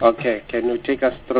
Okay, can you take us through?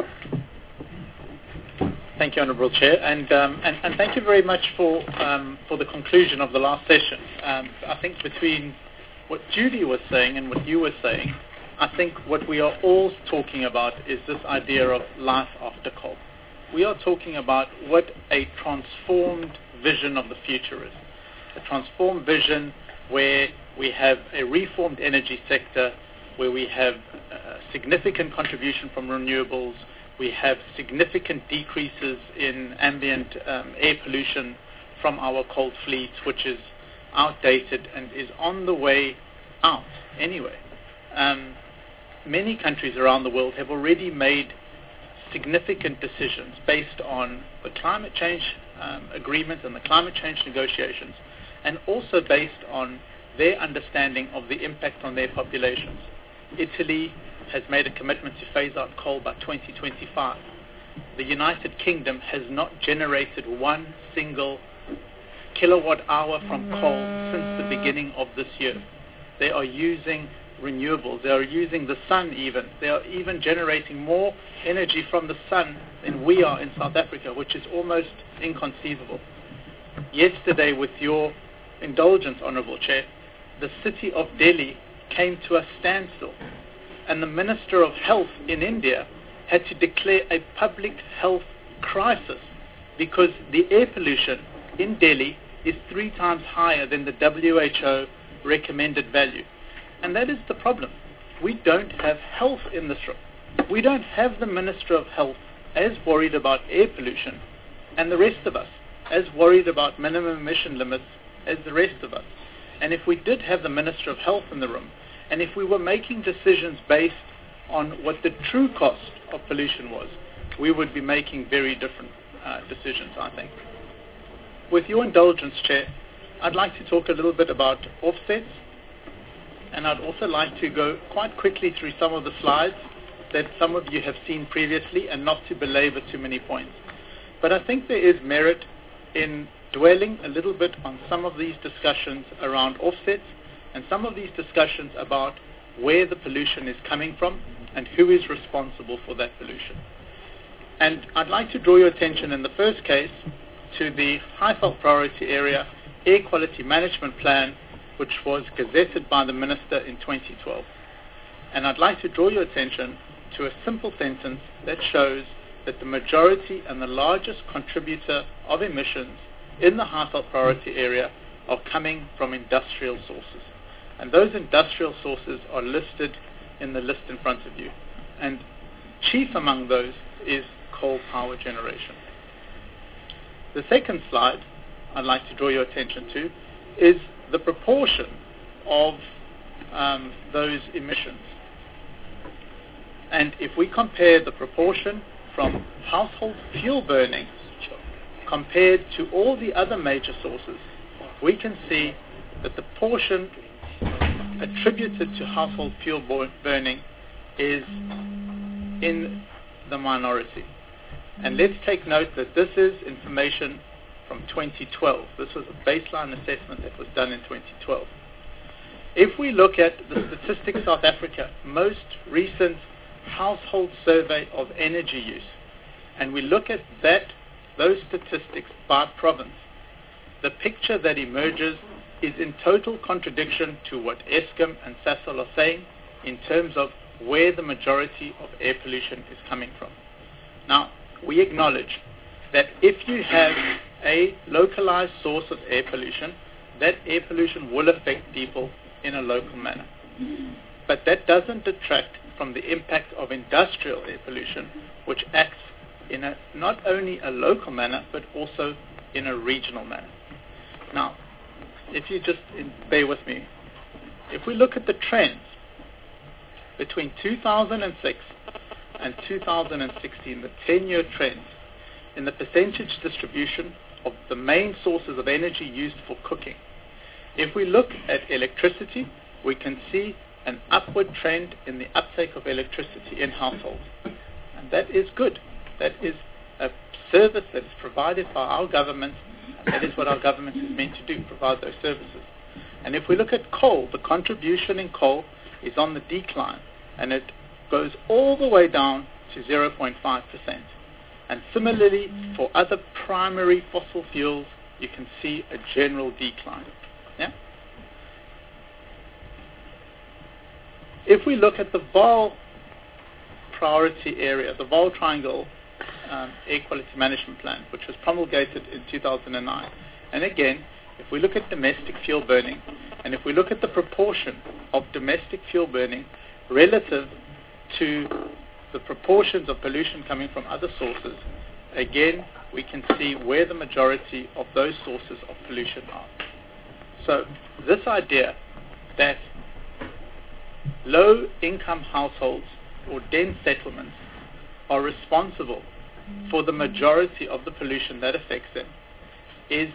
Thank you, Honourable Chair, and thank you very much for the conclusion of the last session. I think between what Judy was saying and what you were saying, I think what we are all talking about is this idea of life after coal. We are talking about what a transformed vision of the future is. A transformed vision where we have a reformed energy sector, where we have significant contribution from renewables, we have significant decreases in ambient air pollution from our coal fleet, which is outdated and is on the way out anyway. Many countries around the world have already made significant decisions based on the climate change agreement and the climate change negotiations, and also based on their understanding of the impact on their populations. Italy has made a commitment to phase out coal by 2025. The United Kingdom has not generated one single kilowatt hour from coal since the beginning of this year. They are using renewables. They are using the sun even. They are even generating more energy from the sun than we are in South Africa, which is almost inconceivable. Yesterday, with your indulgence, Honourable Chair, the city of Delhi came to a standstill, and the Minister of Health in India had to declare a public health crisis because the air pollution in Delhi is 3 times higher than the WHO recommended value. And that is the problem. We don't have health in this room. We don't have the Minister of Health as worried about air pollution and the rest of us as worried about minimum emission limits as the rest of us. And if we did have the Minister of Health in the room, and if we were making decisions based on what the true cost of pollution was, we would be making very different decisions, I think. With your indulgence, Chair, I'd like to talk a little bit about offsets, and I'd also like to go quite quickly through some of the slides that some of you have seen previously and not to belabor too many points. But I think there is merit in dwelling a little bit on some of these discussions around offsets and some of these discussions about where the pollution is coming from and who is responsible for that pollution. And I'd like to draw your attention in the first case to the Highveld Priority Area Air Quality Management Plan, which was gazetted by the Minister in 2012. And I'd like to draw your attention to a simple sentence that shows that the majority and the largest contributor of emissions in the Highveld Priority Area are coming from industrial sources. And those industrial sources are listed in the list in front of you. And chief among those is coal power generation. The second slide I'd like to draw your attention to is the proportion of those emissions. And if we compare the proportion from household fuel burning compared to all the other major sources, we can see that the portion attributed to household fuel burning is in the minority. And let's take note that this is information from 2012. This was a baseline assessment that was done in 2012. If we look at the Statistics South Africa most recent household survey of energy use, and we look at those statistics by province, the picture that emerges is in total contradiction to what Eskom and Sasol are saying in terms of where the majority of air pollution is coming from. Now, we acknowledge that if you have a localized source of air pollution, that air pollution will affect people in a local manner. But that doesn't detract from the impact of industrial air pollution, which acts in not only a local manner, but also in a regional manner. Now, if you just bear with me, if we look at the trends between 2006 and 2016, the 10-year trends in the percentage distribution of the main sources of energy used for cooking, if we look at electricity, we can see an upward trend in the uptake of electricity in households. And that is good. That is a service that is provided by our government, and that is what our government is meant to do, provide those services. And if we look at coal, the contribution in coal is on the decline, and it goes all the way down to 0.5%. And similarly, for other primary fossil fuels, you can see a general decline. Yeah? If we look at the Vaal priority area, the Vaal Triangle Air Quality Management Plan, which was promulgated in 2009, and again, if we look at domestic fuel burning, and if we look at the proportion of domestic fuel burning relative to the proportions of pollution coming from other sources, again, we can see where the majority of those sources of pollution are. So this idea that low-income households or dense settlements are responsible for the majority of the pollution that affects them is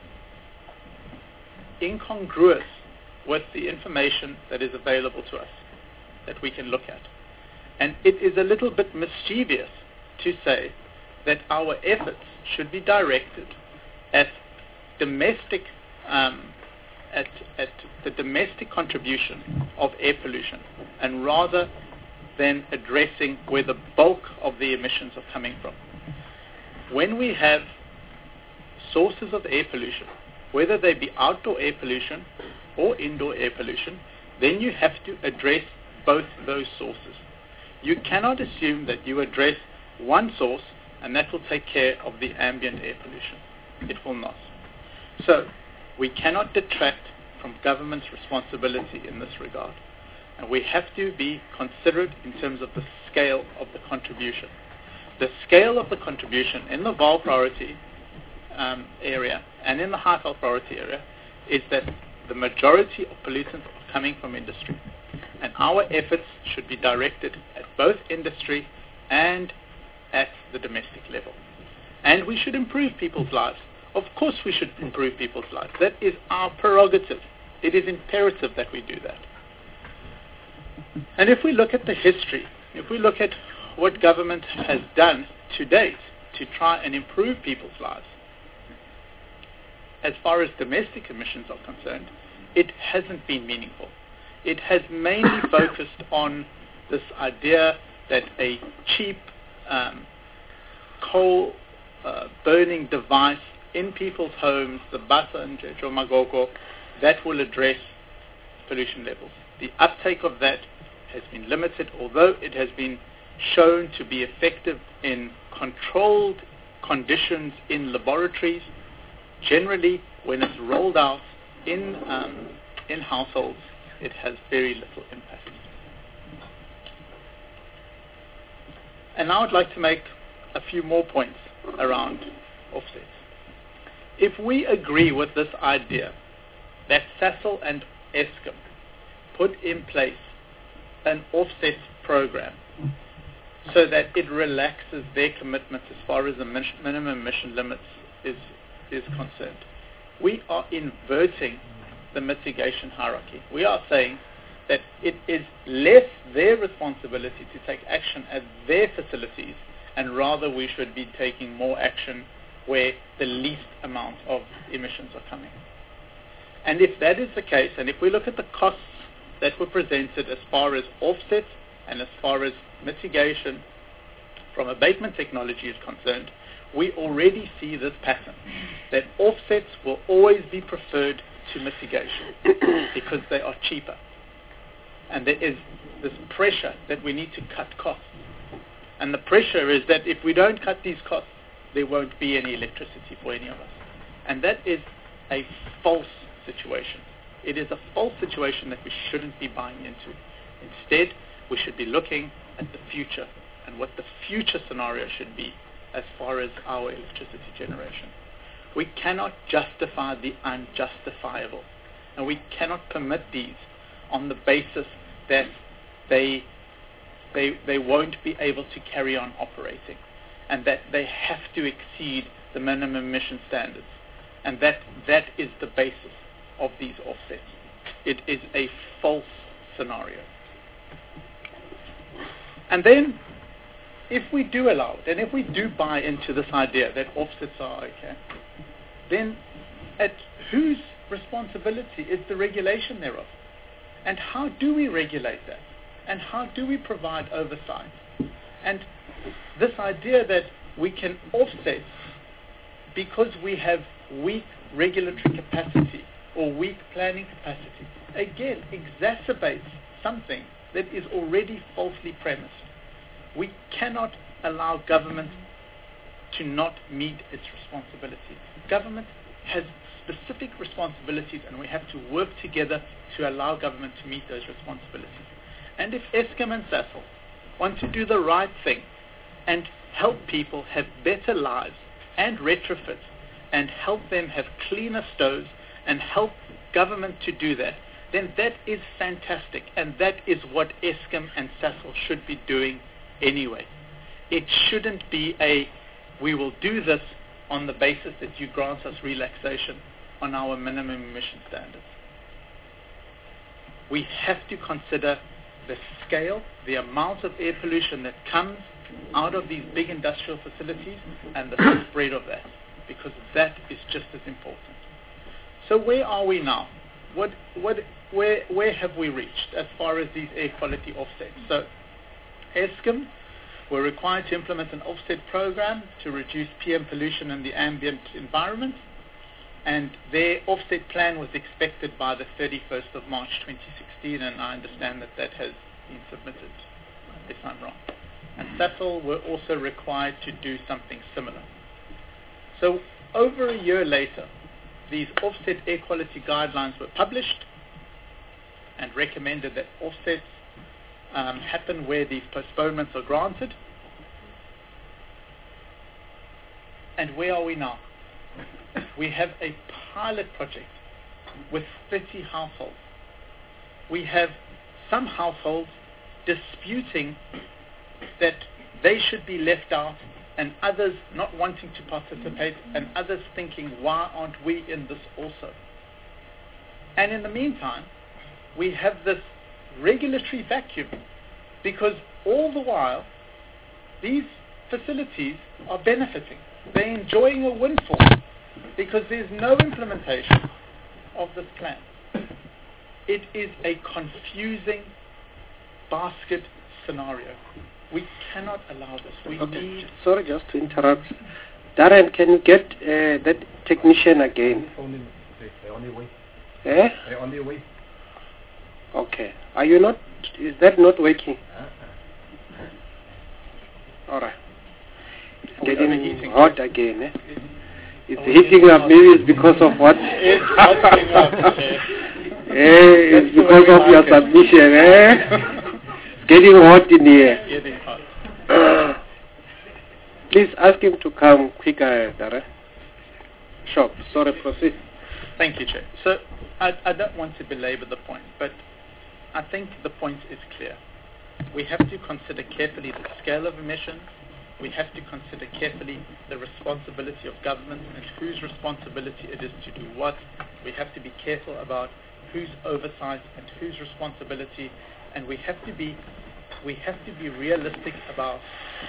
incongruous with the information that is available to us, that we can look at. And it is a little bit mischievous to say that our efforts should be directed at domestic, at the domestic contribution of air pollution, and rather than addressing where the bulk of the emissions are coming from. When we have sources of air pollution, whether they be outdoor air pollution or indoor air pollution, then you have to address both those sources. You cannot assume that you address one source and that will take care of the ambient air pollution. It will not. So we cannot detract from government's responsibility in this regard. And we have to be considerate in terms of the scale of the contribution. The scale of the contribution in the Vaal priority area and in the Highveld priority area is that the majority of pollutants are coming from industry. And our efforts should be directed at both industry and at the domestic level. And we should improve people's lives. Of course we should improve people's lives. That is our prerogative. It is imperative that we do that. And if we look at the history, if we look at what government has done to date to try and improve people's lives, as far as domestic emissions are concerned, it hasn't been meaningful. It has mainly focused on this idea that a cheap coal burning device in people's homes, the Basa and Magoko, that will address pollution levels. The uptake of that has been limited, although it has been shown to be effective in controlled conditions in laboratories. Generally, when it's rolled out in households, it has very little impact. And now I'd like to make a few more points around offsets. If we agree with this idea that Sasol and Eskom put in place an offset program so that it relaxes their commitment as far as the minimum emission limits is concerned, we are inverting the mitigation hierarchy. We are saying that it is less their responsibility to take action at their facilities, and rather we should be taking more action where the least amount of emissions are coming. And if that is the case, and if we look at the costs that were presented as far as offsets and as far as mitigation from abatement technology is concerned, we already see this pattern, that offsets will always be preferred to mitigation because they are cheaper. And there is this pressure that we need to cut costs. And the pressure is that if we don't cut these costs, there won't be any electricity for any of us. And that is a false situation. It is a false situation that we shouldn't be buying into. Instead, we should be looking at the future and what the future scenario should be as far as our electricity generation. We cannot justify the unjustifiable. And we cannot permit these on the basis that they won't be able to carry on operating, and that they have to exceed the minimum emission standards. And that is the basis of these offsets. It is a false scenario. And then, if we do allow it, and if we do buy into this idea that offsets are okay, then at whose responsibility is the regulation thereof? And how do we regulate that? and how do we provide oversight? And this idea that we can offset because we have weak regulatory capacity or weak planning capacity, again, exacerbates something that is already falsely premised. We cannot allow government to not meet its responsibility. Government has specific responsibilities, and we have to work together to allow government to meet those responsibilities. And if Eskom and Sasol want to do the right thing and help people have better lives and retrofit and help them have cleaner stoves and help government to do that, then that is fantastic, and that is what Eskom and Sasol should be doing anyway. It shouldn't be we will do this on the basis that you grant us relaxation on our minimum emission standards. We have to consider the scale, the amount of air pollution that comes out of these big industrial facilities and the spread of that, because that is just as important. So where are we now? Where have we reached as far as these air quality offsets? So Eskom were required to implement an offset program to reduce PM pollution in the ambient environment, and their offset plan was expected by the 31st of March 2016, and I understand that that has been submitted, if I'm wrong. And Sasol were also required to do something similar. So over a year later, these offset air quality guidelines were published and recommended that offsets happen where these postponements are granted. And where are we now? We have a pilot project with 30 households. We have some households disputing that they should be left out, and others not wanting to participate, and others thinking, why aren't we in this also? And in the meantime, we have this regulatory vacuum, because all the while, these facilities are benefiting. They're enjoying a windfall, because there's no implementation of this plan. It is a confusing basket scenario. We cannot allow this. We need... Sorry, just to interrupt. Darren, can you get that technician again? They're on their way. Eh? They're on their way. Okay. Are you not... Is that not working? All right. It's getting hot again, eh? It's heating up. Maybe it's because of what? It's heating up. It's because of your submission, eh? Getting hot in here. Getting hot. Please ask him to come quicker, Darren. Sure. Sorry, proceed. Thank you, Chair. So I don't want to belabor the point, but I think the point is clear. We have to consider carefully the scale of emissions. We have to consider carefully the responsibility of government and whose responsibility it is to do what. We have to be careful about whose oversight and whose responsibility, and we have to be realistic about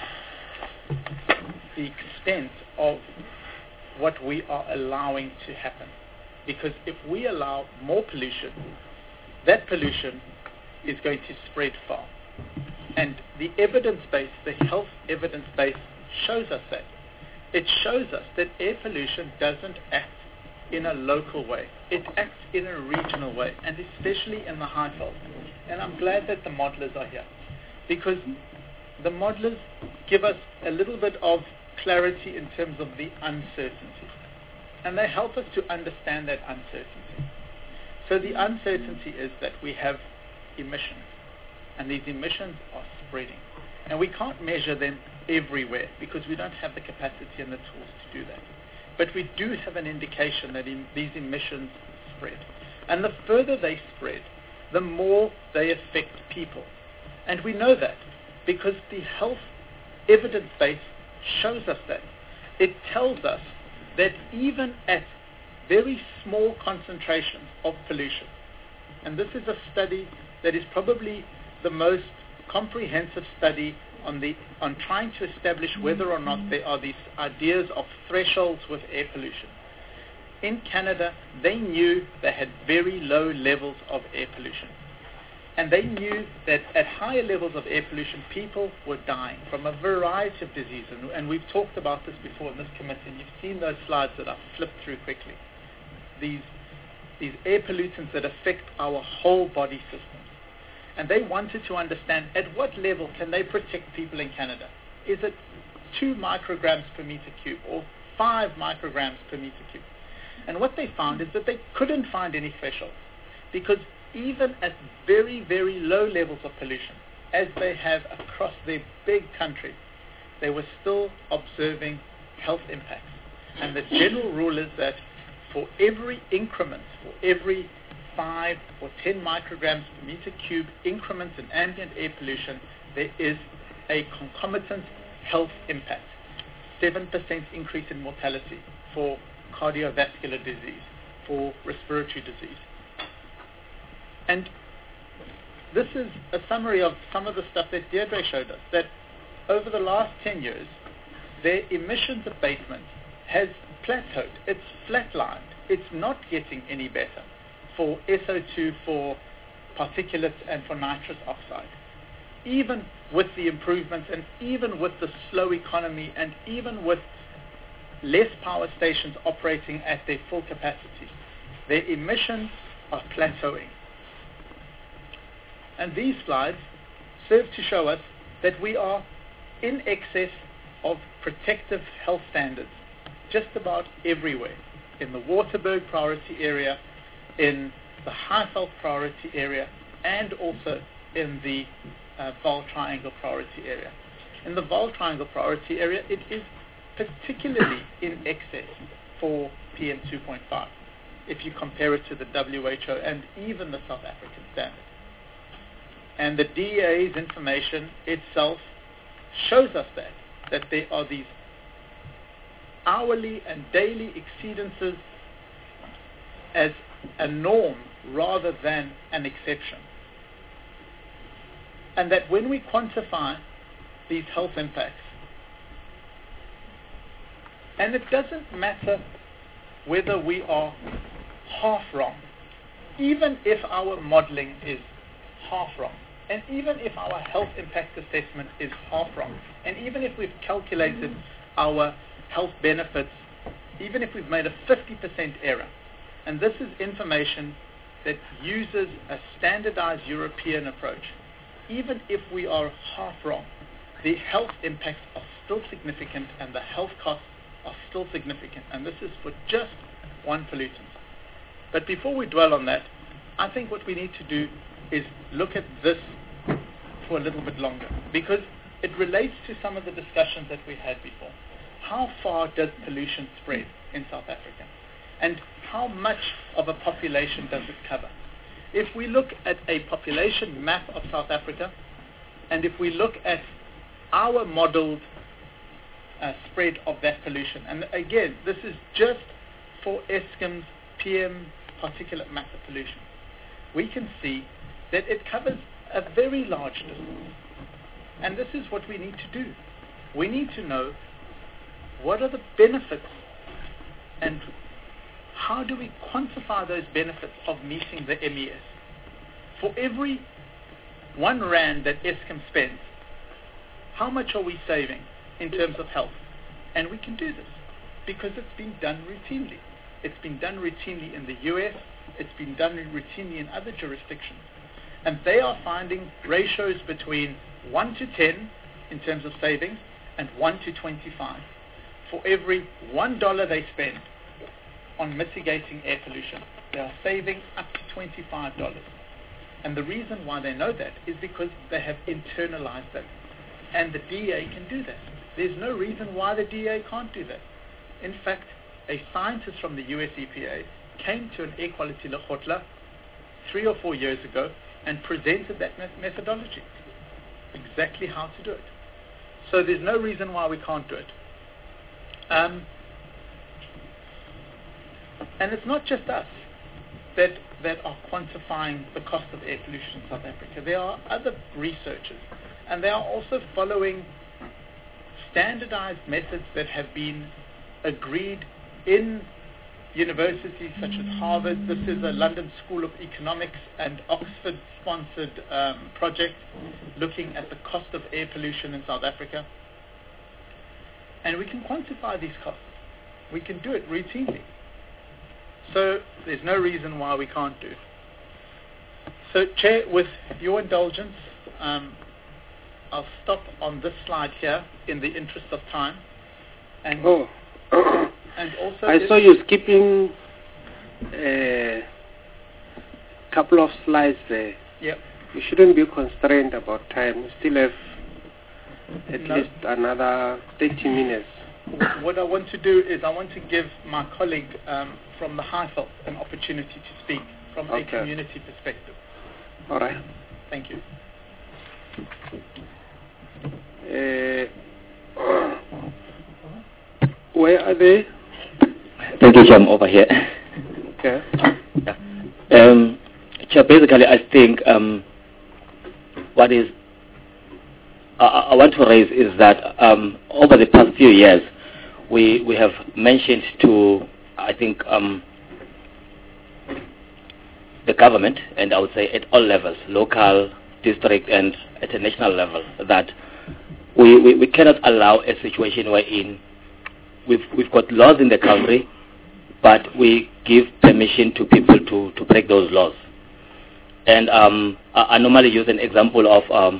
the extent of what we are allowing to happen. Because if we allow more pollution, that pollution is going to spread far. And the evidence base, the health evidence base, shows us that. It shows us that air pollution doesn't act in a local way. It acts in a regional way, and especially in the high veld. And I'm glad that the modelers are here, because the modelers give us a little bit of clarity in terms of the uncertainty. And they help us to understand that uncertainty. So the uncertainty is that we have emissions, and these emissions are spreading. And we can't measure them everywhere because we don't have the capacity and the tools to do that. But we do have an indication that these emissions spread. And the further they spread, the more they affect people. And we know that because the health evidence base shows us that. It tells us that even at very small concentrations of pollution, and this is a study that is probably the most comprehensive study on trying to establish whether or not there are these ideas of thresholds with air pollution. In Canada, they knew they had very low levels of air pollution. And they knew that at higher levels of air pollution, people were dying from a variety of diseases. And we've talked about this before in this committee, and you've seen those slides that I've flipped through quickly. These air pollutants that affect our whole body systems. And they wanted to understand at what level can they protect people in Canada. Is it 2 micrograms per meter cube or 5 micrograms per meter cube? And what they found is that they couldn't find any thresholds, because even at very, very low levels of pollution, as they have across their big country, they were still observing health impacts. And the general rule is that for every increment, for every 5 or 10 micrograms per meter cube increment in ambient air pollution, there is a concomitant health impact. 7% increase in mortality for cardiovascular disease, for respiratory disease. And this is a summary of some of the stuff that Deirdre showed us, that over the last 10 years, their emissions abatement has plateaued. It's flatlined. It's not getting any better for SO2, for particulates, and for nitrous oxide. Even with the improvements, and even with the slow economy, and even with less power stations operating at their full capacity, their emissions are plateauing. And these slides serve to show us that we are in excess of protective health standards just about everywhere, in the Waterberg priority area, in the Highveld priority area, and also in the Vaal Triangle priority area. In the Vaal Triangle priority area, it is particularly in excess for PM 2.5 if you compare it to the WHO and even the South African standard. And the DEA's information itself shows us that there are these hourly and daily exceedances as a norm rather than an exception. And that when we quantify these health impacts, and it doesn't matter whether we are half wrong, even if our modeling is half wrong, and even if our health impact assessment is half wrong, and even if we've calculated our health benefits, even if we've made a 50% error, and this is information that uses a standardized European approach, even if we are half wrong, the health impacts are still significant and the health costs are still significant, and this is for just one pollutant. But before we dwell on that, I think what we need to do is look at this for a little bit longer, because it relates to some of the discussions that we had before. How far does pollution spread in South Africa? And how much of a population does it cover? If we look at a population map of South Africa, and if we look at our modeled spread of that pollution, and again, this is just for Eskom's PM particulate matter pollution, we can see that it covers a very large distance. And this is what we need to do. We need to know what are the benefits and how do we quantify those benefits of meeting the MES. For every R1 that Eskom spends, how much are we saving in terms of health? And we can do this because it's been done routinely. It's been done routinely in the US. It's been done routinely in other jurisdictions. And they are finding ratios between 1 to 10 in terms of savings and 1 to 25. For every $1 they spend on mitigating air pollution, they are saving up to $25. And the reason why they know that is because they have internalized that. And the DEA can do that. There's no reason why the DEA can't do that. In fact, a scientist from the US EPA came to an Air Quality Lekgotla 3 or 4 years ago and presented that methodology, exactly how to do it. So there's no reason why we can't do it. And it's not just us that are quantifying the cost of air pollution in South Africa. There are other researchers, and they are also following standardized methods that have been agreed in universities such as Harvard. This is a London School of Economics and Oxford-sponsored project looking at the cost of air pollution in South Africa. And we can quantify these costs. We can do it routinely. So there's no reason why we can't do it. So, Chair, with your indulgence, I'll stop on this slide here in the interest of time. And and also I saw you skipping a couple of slides there. Yep. You shouldn't be constrained about time. You still have at least another 30 minutes. What I want to do is I want to give my colleague from the Highveld an opportunity to speak from a community perspective. All right. Thank you. Where are they? Thank you, Chair. Over here. Okay. Yeah. Chair, basically, I think what is I want to raise is that over the past few years, we have mentioned to, I think, the government, and I would say at all levels, local, district, and at a national level, that we cannot allow a situation wherein we've got laws in the country, but we give permission to people to break those laws. And I normally use an example of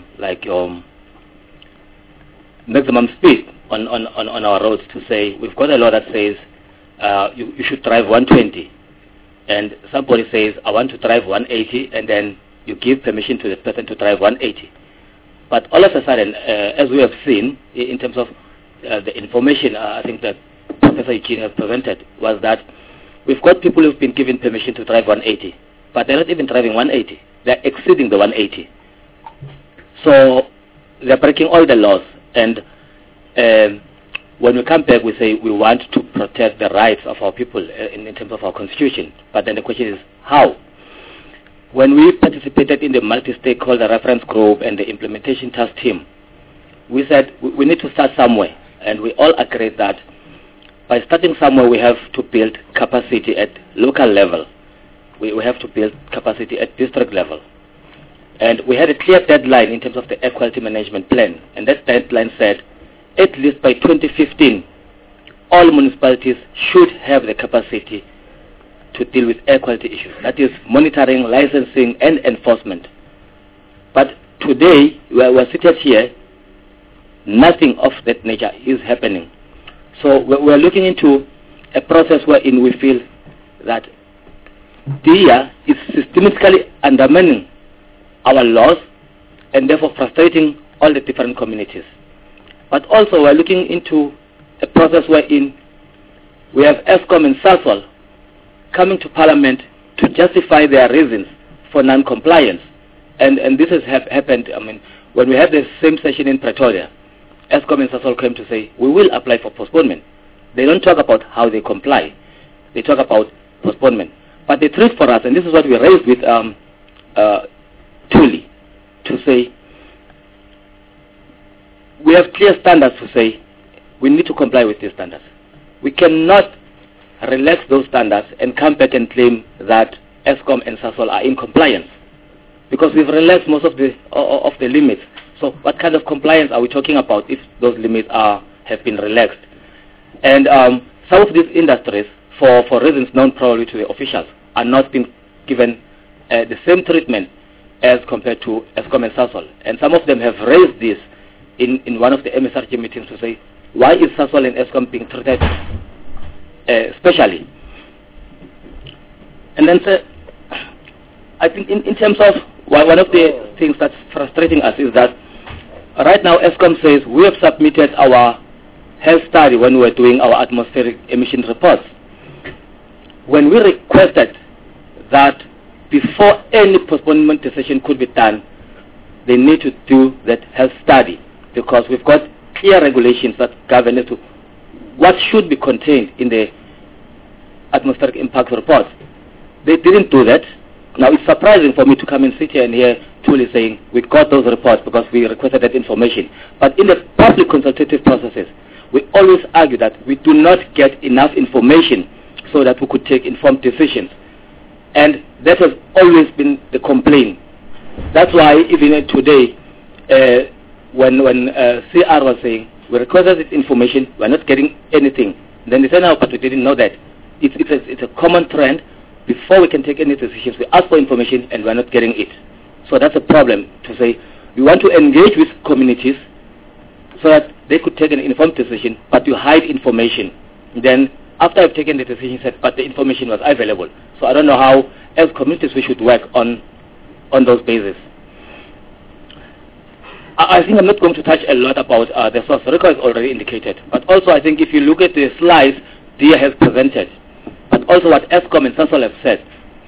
maximum speed on our roads to say we've got a law that says you should drive 120, and somebody says I want to drive 180, and then you give permission to the person to drive 180. But all of a sudden, as we have seen in terms of the information, I think that Professor Eugene has presented, was that we've got people who've been given permission to drive 180, but they're not even driving 180. They're exceeding the 180. So they're breaking all the laws. And when we come back, we say we want to protect the rights of our people in terms of our constitution. But then the question is, how? When we participated in the multi-stakeholder reference group and the implementation task team, we said we need to start somewhere. And we all agreed that by starting somewhere, we have to build capacity at local level. We have to build capacity at district level. And we had a clear deadline in terms of the air quality management plan. And that deadline said, at least by 2015, all municipalities should have the capacity to deal with air quality issues. That is monitoring, licensing, and enforcement. But today, we're seated here, nothing of that nature is happening. So we're looking into a process wherein we feel that DIA is systematically undermining our laws and therefore frustrating all the different communities. But also we're looking into a process wherein we have Eskom and Sasol coming to Parliament to justify their reasons for non-compliance. And this has happened, when we had the same session in Pretoria, Eskom and Sasol came to say, we will apply for postponement. They don't talk about how they comply. They talk about postponement. But the truth for us, and this is what we raised with Thuli, to say, we have clear standards to say, we need to comply with these standards. We cannot relax those standards and come back and claim that Eskom and Sasol are in compliance, because we've relaxed most of the limits. So what kind of compliance are we talking about if those limits have been relaxed? And some of these industries, for reasons known probably to the officials, are not being given the same treatment as compared to Eskom and Sasol. And some of them have raised this in one of the MSRG meetings to say, why is Sasol and Eskom being treated specially? And then I think in terms of one of the things that's frustrating us is that right now Eskom says we have submitted our health study when we were doing our atmospheric emission reports. When we requested that before any postponement decision could be done, they need to do that health study, because we've got clear regulations that govern as to what should be contained in the atmospheric impact report. They didn't do that. Now it's surprising for me to come and sit here and hear Thuli saying we got those reports because we requested that information. But in the public consultative processes, we always argue that we do not get enough information so that we could take informed decisions. And that has always been the complaint. That's why even today, when CR was saying, we requested this information, we're not getting anything. Then they said, no, but we didn't know that. It's a common trend. Before we can take any decisions, we ask for information and we're not getting it. So that's a problem to say, we want to engage with communities so that they could take an informed decision, but you hide information. Then after I've taken the decision, said, but the information was available. So I don't know how, as communities, we should work on those bases. I think I'm not going to touch a lot about the source. Rico has already indicated. But also I think if you look at the slides DIA has presented, but also what Eskom and Sasol have said,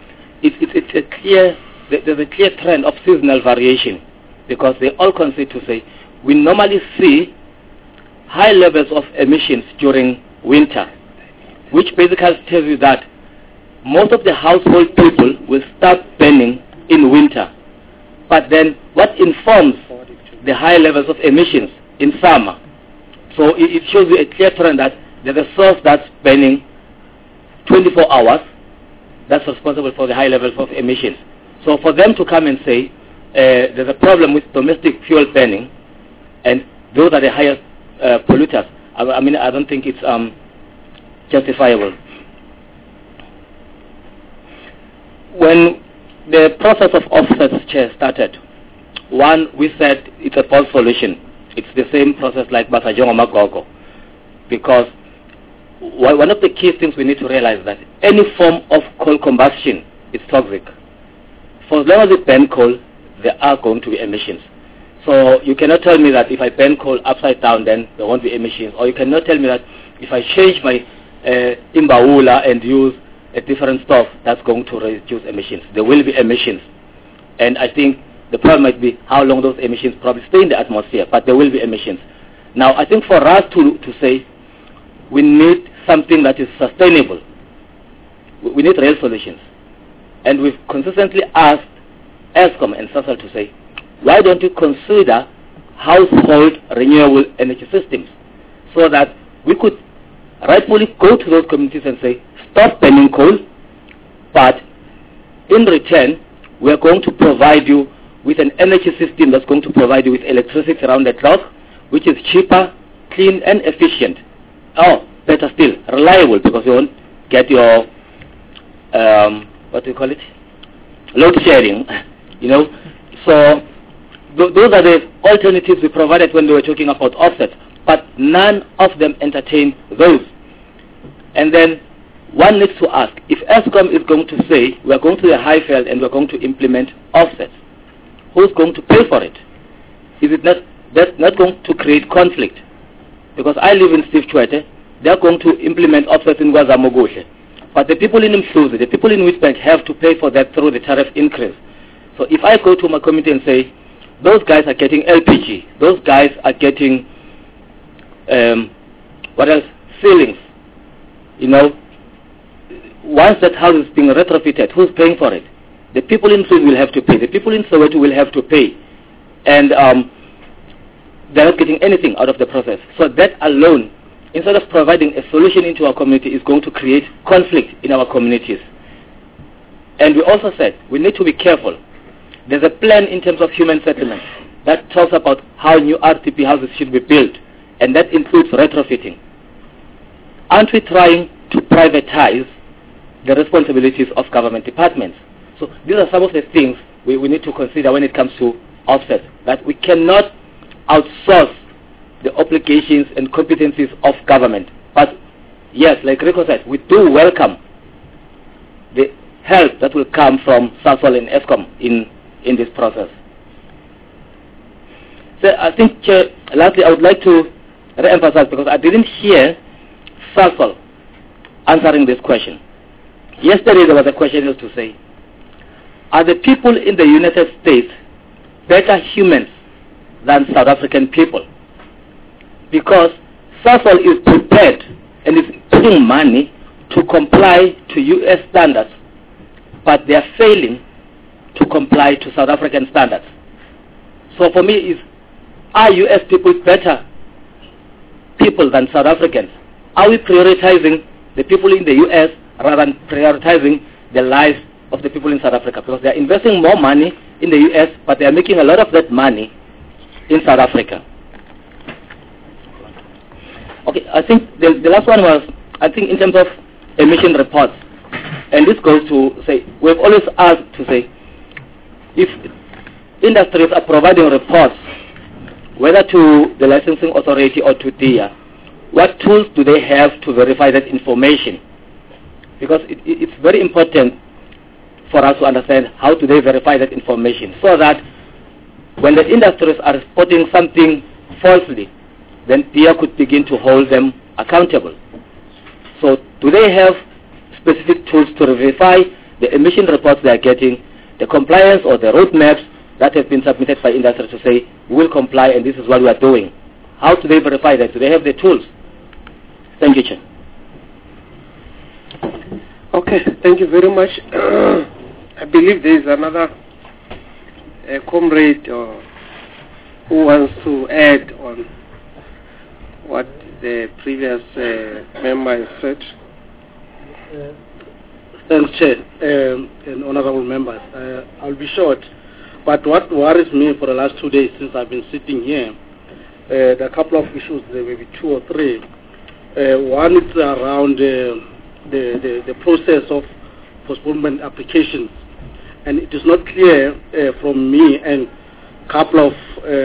there's a clear trend of seasonal variation, because they all concede to say we normally see high levels of emissions during winter, which basically tells you that most of the household people will start burning in winter. But then what informs the high levels of emissions in summer? So it shows you a clear trend that there's a source that's burning 24 hours that's responsible for the high levels of emissions. So for them to come and say there's a problem with domestic fuel burning and those are the highest polluters, I mean, I don't think it's justifiable. When the process of offsets started, one, we said it's a false solution. It's the same process like Basajongo Magogo, because one of the key things we need to realize is that any form of coal combustion is toxic. For as long as you burn coal, there are going to be emissions. So you cannot tell me that if I burn coal upside down, then there won't be emissions. Or you cannot tell me that if I change my imbawula and use a different stuff, that's going to reduce emissions. There will be emissions. And I think the problem might be how long those emissions probably stay in the atmosphere, but there will be emissions. Now, I think for us to say we need something that is sustainable, we need real solutions. And we've consistently asked Eskom and Sasol to say, why don't you consider household renewable energy systems so that we could rightfully go to those communities and say, stop burning coal, but in return, we are going to provide you with an energy system that's going to provide you with electricity around the clock, which is cheaper, clean, and efficient. Oh, better still, reliable, because you won't get your, what do you call it? Load sharing, you know. So those are the alternatives we provided when we were talking about offsets, but none of them entertain those. And then one needs to ask, if Eskom is going to say, we are going to the Highveld and we are going to implement offsets, who's going to pay for it? Is it that's not going to create conflict? Because I live in Steve Tshwete, they are going to implement offsets in Guazamogoshe. But the people in Mhluzi, the people in Witbank have to pay for that through the tariff increase. So if I go to my committee and say, those guys are getting LPG, those guys are getting, what else? Ceilings. You know, once that house is being retrofitted, who's paying for it? The people in Mhluzi will have to pay. The people in Soweto will have to pay. And they're not getting anything out of the process. So that alone, instead of providing a solution into our community, is going to create conflict in our communities. And we also said we need to be careful. There's a plan in terms of human settlement that talks about how new RTP houses should be built, and that includes retrofitting. Aren't we trying to privatize the responsibilities of government departments? So these are some of the things we need to consider when it comes to offset, that we cannot outsource the obligations and competencies of government. But yes, like Rico said, we do welcome the help that will come from Sasol and Eskom in this process. So I think, lastly, I would like to re-emphasize, because I didn't hear Sasol answering this question. Yesterday there was a question used to say, are the people in the United States better humans than South African people? Because Sasol is prepared and is putting money to comply to US standards, but they are failing to comply to South African standards. So for me, are US people better people than South Africans? Are we prioritizing the people in the US rather than prioritizing the lives of the people in South Africa, because they are investing more money in the US, but they are making a lot of that money in South Africa. Okay, I think the last one was, I think in terms of emission reports, and this goes to say, we've always asked to say, if industries are providing reports, whether to the licensing authority or to DIA, what tools do they have to verify that information? Because it's very important for us to understand how do they verify that information, so that when the industries are reporting something falsely, then DIA could begin to hold them accountable. So do they have specific tools to verify the emission reports they are getting, the compliance or the roadmaps that have been submitted by industry to say, we will comply and this is what we are doing? How do they verify that? Do they have the tools? Thank you, Chair. Okay, thank you very much. I believe there is another comrade who wants to add on what the previous member has said. Thanks, Chair, and honorable members. I'll be short, but what worries me for the last 2 days since I've been sitting here, there are a couple of issues, there may be 2 or 3. One is around the process of postponement applications, and it is not clear from me and a couple of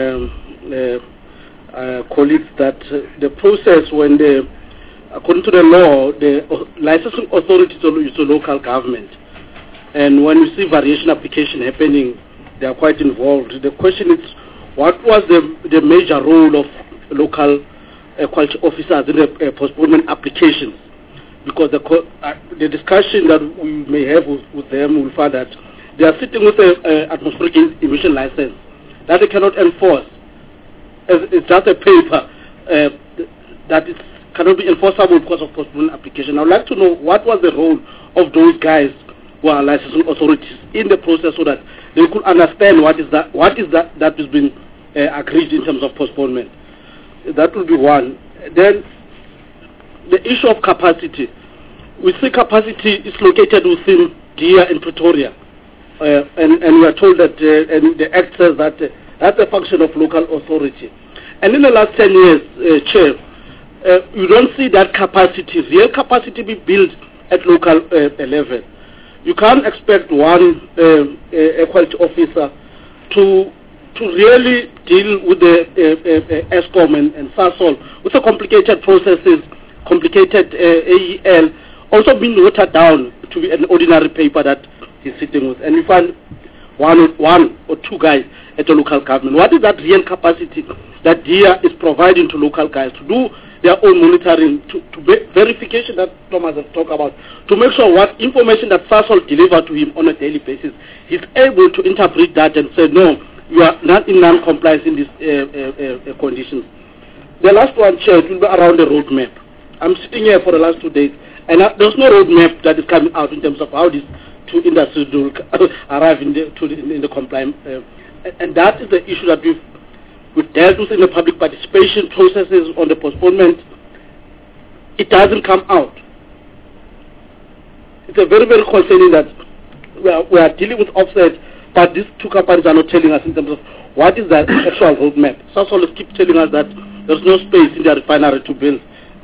colleagues that the process, when according to the law, the licensing authority is a local government, and when you see variation application happening, they are quite involved. The question is, what was the major role of local quality officers in the postponement applications? Because the discussion that we may have with them will find that they are sitting with an atmospheric emission license that they cannot enforce. It's just a paper that cannot be enforceable because of postponement application. I would like to know what was the role of those guys who are licensing authorities in the process, so that they could understand what is that has been agreed in terms of postponement. That will be one. Then the issue of capacity. We see capacity is located within DIA in Pretoria, and we are told that and the Act says that that's a function of local authority. And in the last 10 years, Chair, you don't see that capacity, real capacity, be built at local level. You can't expect one quality officer to really deal with the ESCOM and SASOL with the complicated processes, complicated AEL, also being watered down to be an ordinary paper that he's sitting with. And you find one or two guys at the local government. What is that real capacity that DIA is providing to local guys to do their own monitoring, to verification that Thomas has talked about, to make sure what information that SASOL deliver to him on a daily basis, he's able to interpret that and say, no, you are not in non-compliance in these conditions. The last one, Chair, will be around the roadmap. I'm sitting here for the last 2 days, and there's no roadmap that is coming out in terms of how these two industries will arrive in the compliance. And that is the issue that we've dealt with in the public participation processes on the postponement. It doesn't come out. It's a very, very concerning that we are dealing with offset, but these two companies are not telling us in terms of what is the actual roadmap. SASOL keep telling us that there's no space in the refinery to build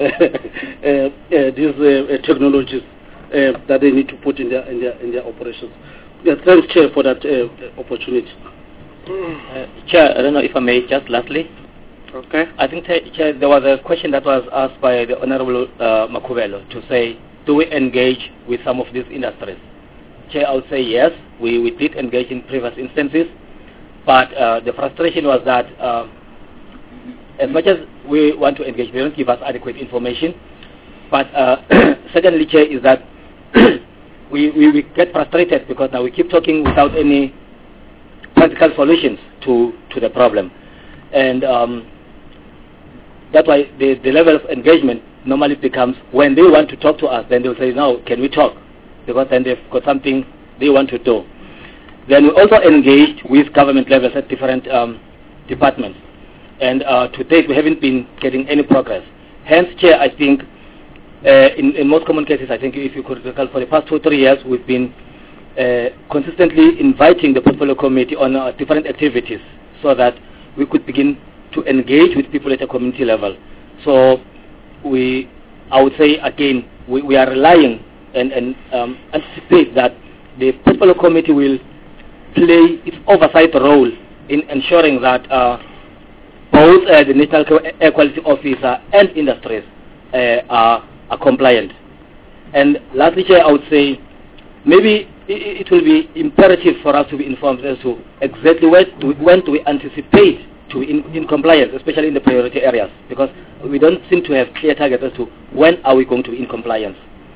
these technologies that they need to put in their operations. Yeah, thanks, Chair, for that opportunity. Chair, I don't know if I may just lastly. Okay. I think, Chair, there was a question that was asked by the Honorable Makubelo to say, do we engage with some of these industries? Chair, I would say yes, we did engage in previous instances, but the frustration was that as much as we want to engage, they don't give us adequate information. But secondly, Chair, is that we get frustrated because now we keep talking without any practical solutions to the problem. And that's why the level of engagement normally becomes, when they want to talk to us, then they'll say, no, can we talk? Because then they've got something they want to do. Then we also engaged with government levels at different departments. And to date, we haven't been getting any progress. Hence, Chair, I think in most common cases, I think if you could recall, for the past 2 or 3 years, we've been consistently inviting the portfolio committee on different activities so that we could begin to engage with people at a community level. So I would say again, we are relying and anticipate that the portfolio committee will play its oversight role in ensuring that both the National Air Quality Officer and industries are compliant. And lastly, Chair, I would say maybe it will be imperative for us to be informed as to exactly when do we anticipate to be in compliance, especially in the priority areas, because we don't seem to have clear targets as to when are we going to be in compliance.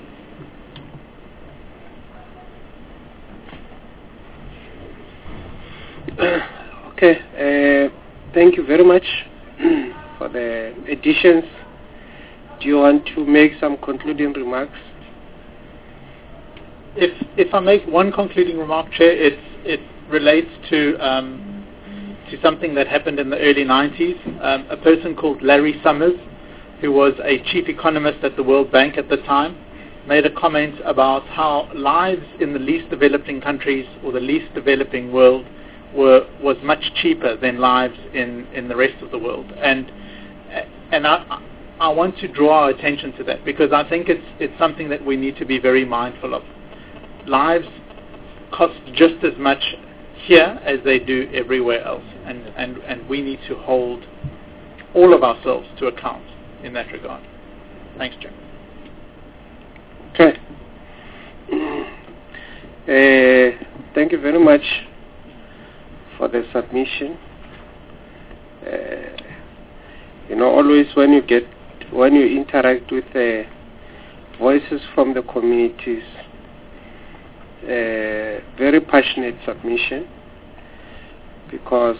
Okay, thank you very much for the additions. Do you want to make some concluding remarks? If I make one concluding remark, Chair, it relates to something that happened in the early 90s. A person called Larry Summers, who was a chief economist at the World Bank at the time, made a comment about how lives in the least developing countries or the least developing world was much cheaper than lives in the rest of the world. And I want to draw our attention to that, because I think it's something that we need to be very mindful of. Lives cost just as much here as they do everywhere else, and we need to hold all of ourselves to account in that regard. Thanks, Chair. Okay. Thank you very much for the submission. Always when you interact with voices from the communities, very passionate submission, because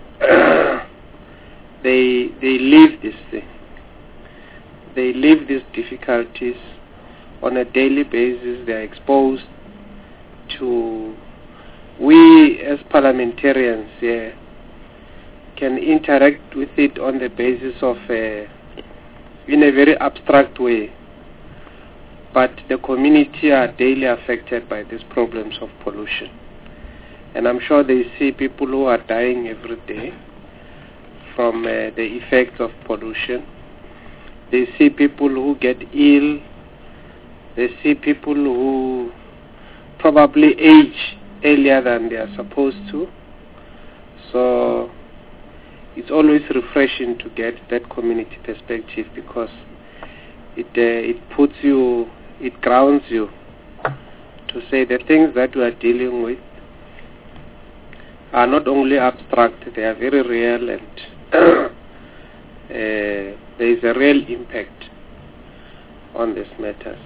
they live this thing. They live these difficulties on a daily basis. They are exposed to. We as parliamentarians can interact with it on the basis of in a very abstract way, but the community are daily affected by these problems of pollution, and I'm sure they see people who are dying every day from the effects of pollution. They see people who get ill. They see people who probably age earlier than they are supposed to. So it's always refreshing to get that community perspective, because it puts you, it grounds you to say the things that we are dealing with are not only abstract, they are very real, and there is a real impact on these matters.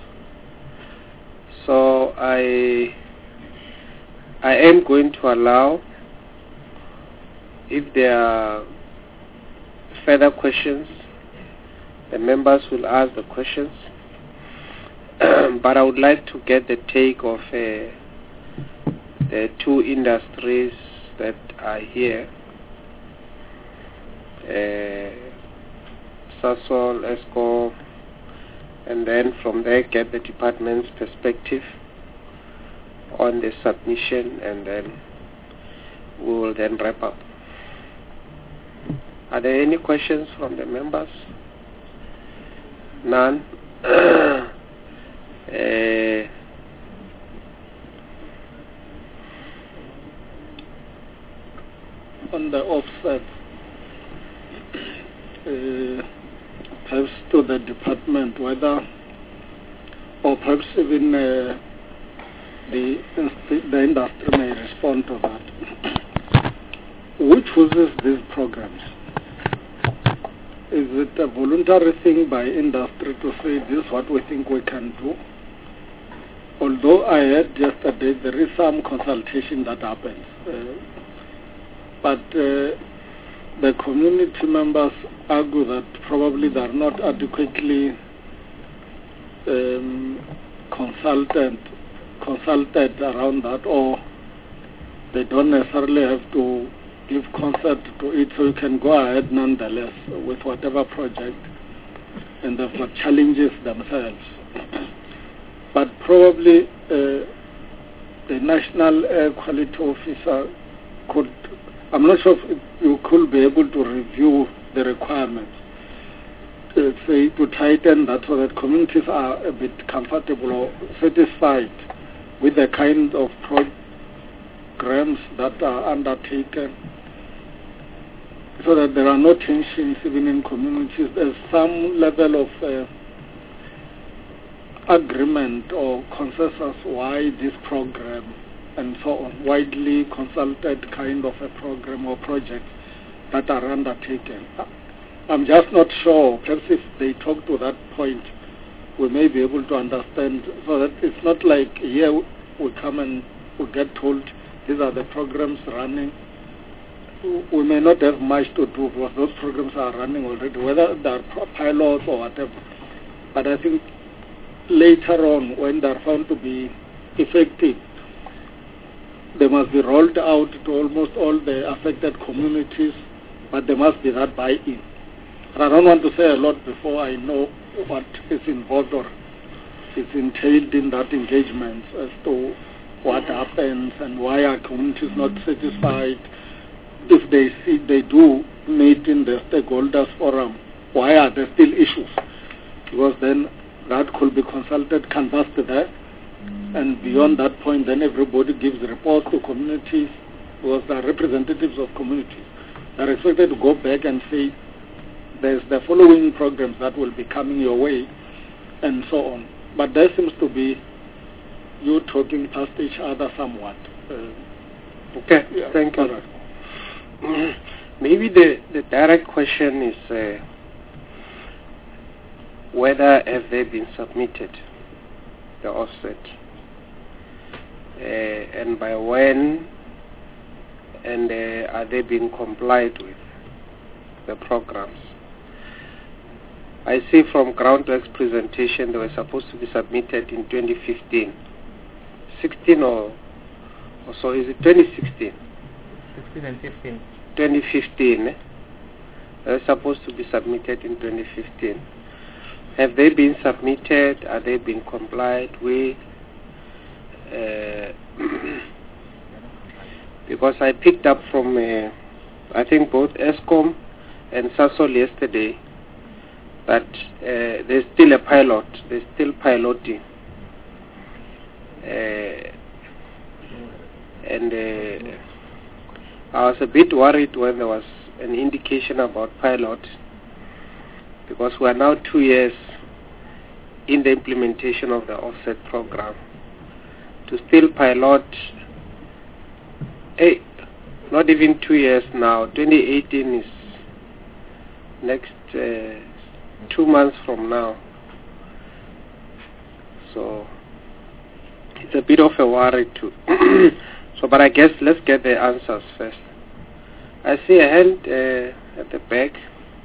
So I am going to allow, if there are further questions, the members will ask the questions, but I would like to get the take of the two industries that are here, Sasol, ESCO, and then from there get the department's perspective on the submission, and then we will then wrap up. Are there any questions from the members? None. On the offset, perhaps to the department, whether, or perhaps even the industry may respond to that. Who chooses these programs? Is it a voluntary thing by industry to say this is what we think we can do? Although I heard yesterday there is some consultation that happens, but the community members argue that probably they are not adequately consulted around that, or they don't necessarily have to give consent to it, so you can go ahead nonetheless with whatever project. and they've got challenges themselves. But probably the National Air Quality Officer could, I'm not sure if you could be able to review the requirements, say to tighten that so that communities are a bit comfortable or satisfied with the kind of programs that are undertaken, so that there are no tensions even in communities. There's some level of agreement or consensus why this program and so on, widely consulted kind of a program or project that are undertaken. I'm just not sure. Perhaps if they talk to that point, we may be able to understand, so that it's not like here we come and we get told these are the programs running. We may not have much to do because those programs are running already, whether they are pilots or whatever. But I think later on, when they are found to be effective, they must be rolled out to almost all the affected communities, but there must be that buy-in. And I don't want to say a lot before I know what is involved or is entailed in that engagement as to what happens and why are communities not satisfied. If they do meet in the stakeholders forum, why are there still issues? Because then that could be consulted, canvassed there, and beyond that point, then everybody gives reports to communities, because they are representatives of communities. They are expected to go back and say, there's the following programs that will be coming your way, and so on. But there seems to be you talking past each other somewhat. Okay, yeah, thank you. Maybe the direct question is whether have they been submitted, the offset, and by when, and are they being complied with, the programs. I see from Groundwork's presentation they were supposed to be submitted in 2015. 16 or so, is it 2016? 16 and 15. 2015. They were supposed to be submitted in 2015. Have they been submitted? Are they being complied with? Because I picked up from, I think both ESCOM and SASOL yesterday, that there's still a pilot. They're still piloting. And I was a bit worried when there was an indication about pilot, because we are now 2 years in the implementation of the offset program. To still pilot, not even 2 years now, 2018 is next 2 months from now. So it's a bit of a worry too. So, but I guess let's get the answers first. I see a hand at the back.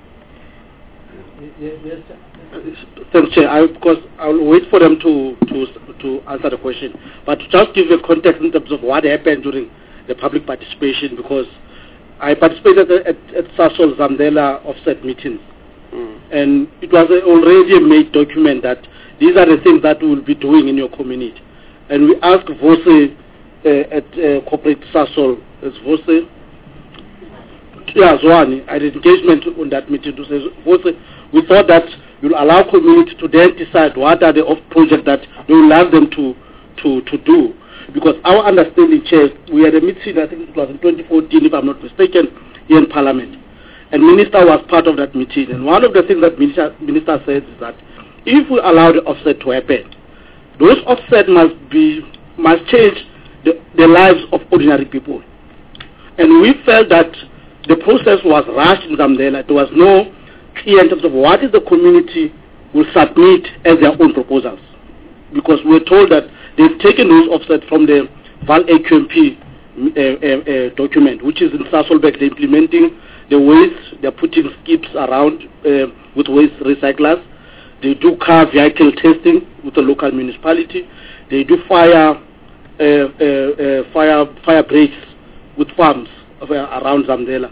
Yes, thanks, Chair. Because I'll wait for them to answer the question. But to just give you a context in terms of what happened during the public participation, because I participated at SASOL Zamdela offset meetings. And it was already a made document that these are the things that we will be doing in your community. And we asked VOSE at corporate SASOL, as VOSE, Zwani, I had engagement on that meeting to say, VOSE, we thought that you'll allow community to then decide what are the projects that they will allow them to do. Because our understanding, Chair, we had a meeting, I think it was in 2014, if I'm not mistaken, here in Parliament. And Minister was part of that meeting. And one of the things that Minister said is that if we allow the offset to happen, those offset must change the lives of ordinary people. And we felt that the process was rushed in Zamdela. There was no clear in terms of what is the community will submit as their own proposals. Because we were told that they've taken those offset from the Val AQMP document, which is in Sasolburg. They're implementing the waste, they're putting skips around with waste recyclers. They do car vehicle testing with the local municipality. They do fire breaks with farms around Zamdela.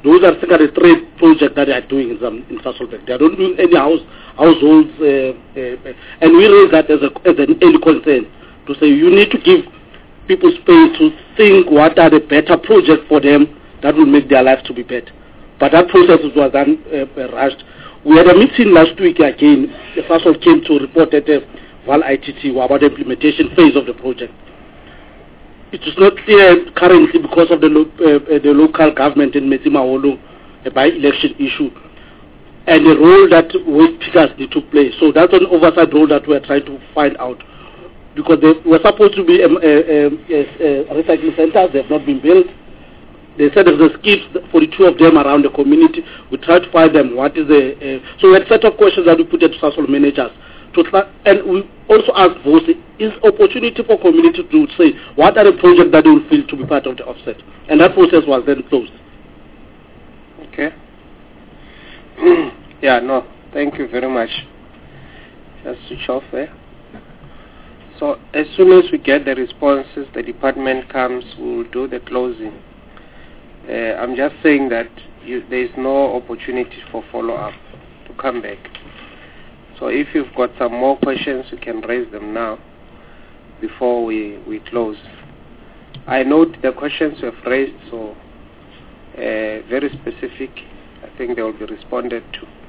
Those are secondary trade projects that they are doing in Sasolburg. They are not doing any households, and we raise that as an early concern to say you need to give people space to think what are the better projects for them that will make their lives to be better. But that process was then rushed. We had a meeting last week again. The Sasol came to report at the Val ITT about the implementation phase of the project. It is not clear currently because of the local government in Metsimaholo by-election issue and the role that waste pickers need to play. So that's an oversight role that we're trying to find out, because they were supposed to be recycling centers. They have not been built. They said there's a skips, 42 of them around the community. We try to find them. What is the so we had a set of questions that we put to Sasol managers. And we also asked VOSI, is opportunity for community to say what are the projects that they will feel to be part of the offset. And that process was then closed. Okay. Yeah, no, thank you very much. Just switch off there. So as soon as we get the responses, the department comes, we will do the closing. I'm just saying that there is no opportunity for follow-up to come back. So if you've got some more questions, you can raise them now before we close. I note the questions you have raised, so very specific. I think they will be responded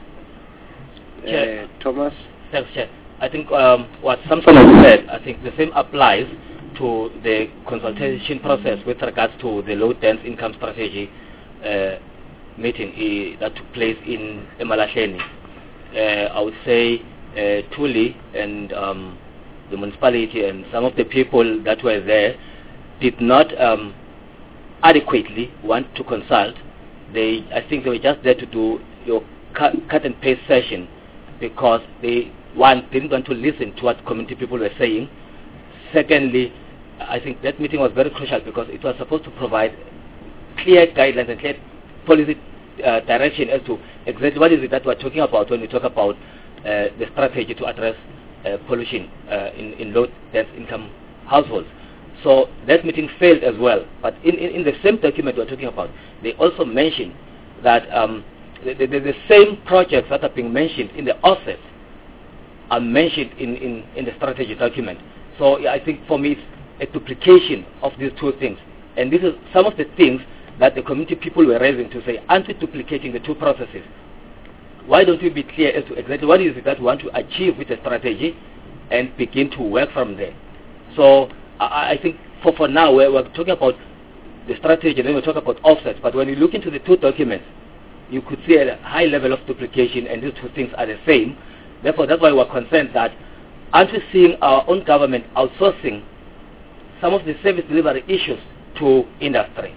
to. Thomas? Thanks, Chair. I think what Samson has said, I think the same applies to the consultation process with regards to the low-dense income strategy meeting that took place in Emalahleni. I would say Thuli and the municipality and some of the people that were there did not adequately want to consult. I think they were just there to do your cut and paste session, because they, one, didn't want to listen to what community people were saying. Secondly, I think that meeting was very crucial because it was supposed to provide clear guidelines and clear policy direction as to exactly what is it that we're talking about when we talk about the strategy to address pollution in low-dense income households. So that meeting failed as well. But in the same document we're talking about, they also mentioned that the same projects that are being mentioned in the offset are mentioned in the strategy document. So yeah, I think for me it's a duplication of these two things. And this is some of the things that the community people were raising to say, aren't we duplicating the two processes? Why don't we be clear as to exactly what is it that we want to achieve with the strategy and begin to work from there? So I think for now we're talking about the strategy and then we'll talk about offsets. But when you look into the two documents, you could see a high level of duplication, and these two things are the same. Therefore, that's why we're concerned that aren't we seeing our own government outsourcing some of the service delivery issues to industry?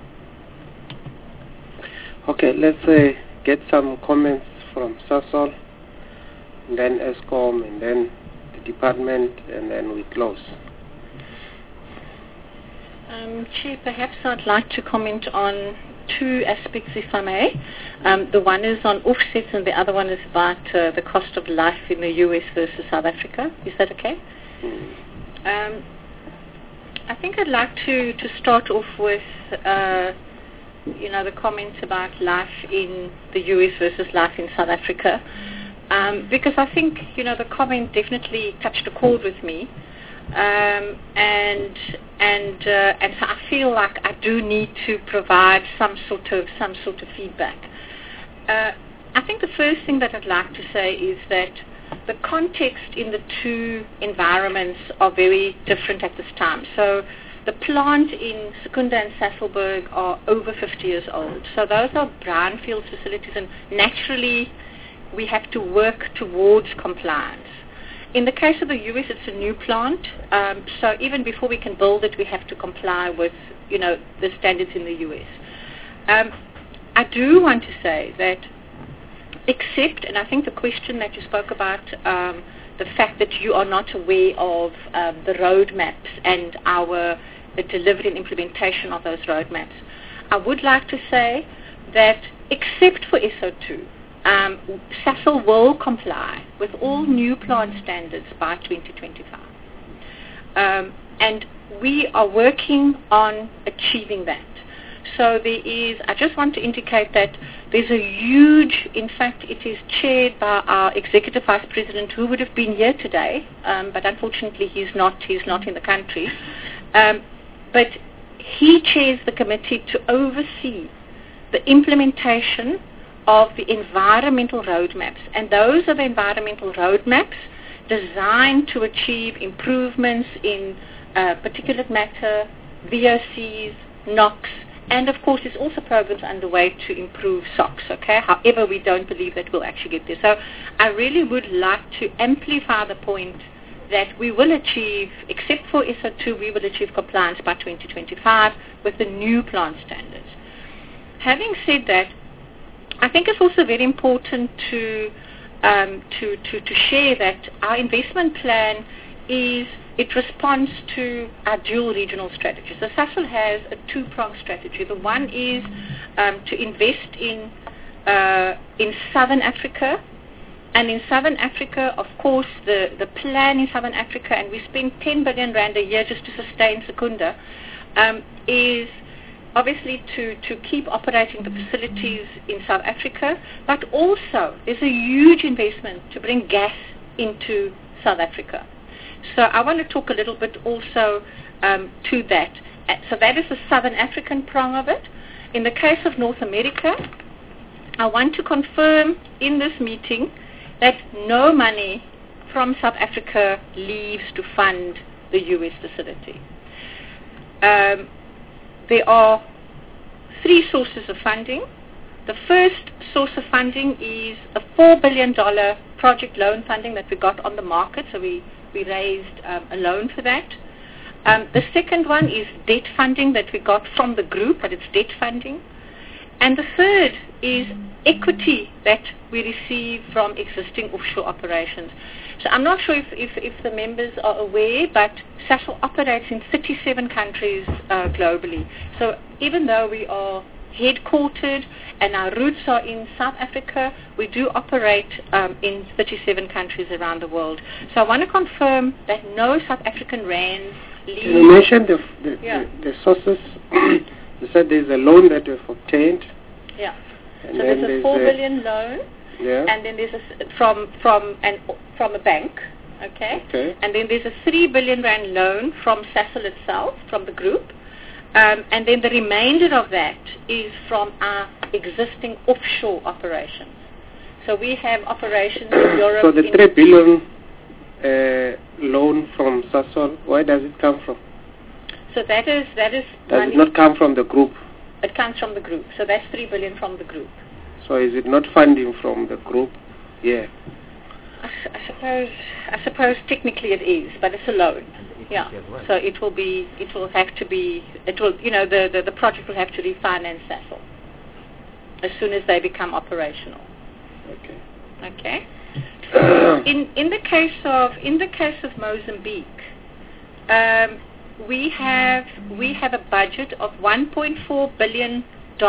Okay, let's get some comments from Sasol, and then ESCOM, and then the department, and then we close. Chair, perhaps I'd like to comment on two aspects, if I may. The one is on offsets, and the other one is about the cost of life in the US versus South Africa. Is that okay? I think I'd like to start off with the comments about life in the US versus life in South Africa, because I think the comment definitely touched a chord with me, and so I feel like I do need to provide some sort of feedback. I think the first thing that I'd like to say is that the context in the two environments are very different at this time. So the plant in Secunda and Sasolburg are over 50 years old. So those are brownfield facilities, and naturally we have to work towards compliance. In the case of the US, it's a new plant. So even before we can build it, we have to comply with, the standards in the US. I do want to say that except, and I think the question that you spoke about, the fact that you are not aware of the roadmaps and the delivery and implementation of those roadmaps, I would like to say that except for SO2, Sasol will comply with all new plant standards by 2025. And we are working on achieving that. So there is, I just want to indicate that there's a huge, in fact, it is chaired by our Executive Vice President, who would have been here today, but unfortunately he's not in the country. But he chairs the committee to oversee the implementation of the environmental roadmaps. And those are the environmental roadmaps designed to achieve improvements in particulate matter, VOCs, NOx, and of course there's also programs underway to improve SOx, okay? However, we don't believe that we'll actually get there. So I really would like to amplify the point that we will achieve, except for SO2, we will achieve compliance by 2025 with the new plant standards. Having said that, I think it's also very important to share that our investment plan it responds to our dual regional strategy. So Sasol has a two-pronged strategy. The one is to invest in Southern Africa. And in Southern Africa, of course, the plan in Southern Africa, and we spend 10 billion rand a year just to sustain Secunda, is obviously to keep operating the facilities in South Africa, but also there's a huge investment to bring gas into South Africa. So I want to talk a little bit also to that. So that is the Southern African prong of it. In the case of North America, I want to confirm in this meeting that no money from South Africa leaves to fund the US facility. There are three sources of funding. The first source of funding is a $4 billion project loan funding that we got on the market, so we raised a loan for that. The second one is debt funding that we got from the group, but it's debt funding. And the third is equity that we receive from existing offshore operations. So I'm not sure if the members are aware, but Sasol operates in 37 countries globally. So even though we are headquartered and our roots are in South Africa, we do operate in 37 countries around the world. So I want to confirm that no South African rands leave. You mentioned the sources. You said there's a loan that you've obtained. Yeah. And so there's a $4 billion loan. Yeah. And then there's from a bank. Okay. And then there's a 3 billion rand loan from Sasol itself, from the group. And then the remainder of that is from our existing offshore operations. So we have operations in Europe. So the 3 billion loan from Sasol, where does it come from? So that is Does money. it not come from the group? It comes from the group. So that's 3 billion from the group. So is it not funding from the group? Yeah. I suppose technically it is, but it's a loan. Yeah. So the project will have to refinance Sasol as soon as they become operational. Okay. So in the case of Mozambique, we have a budget of $1.4 billion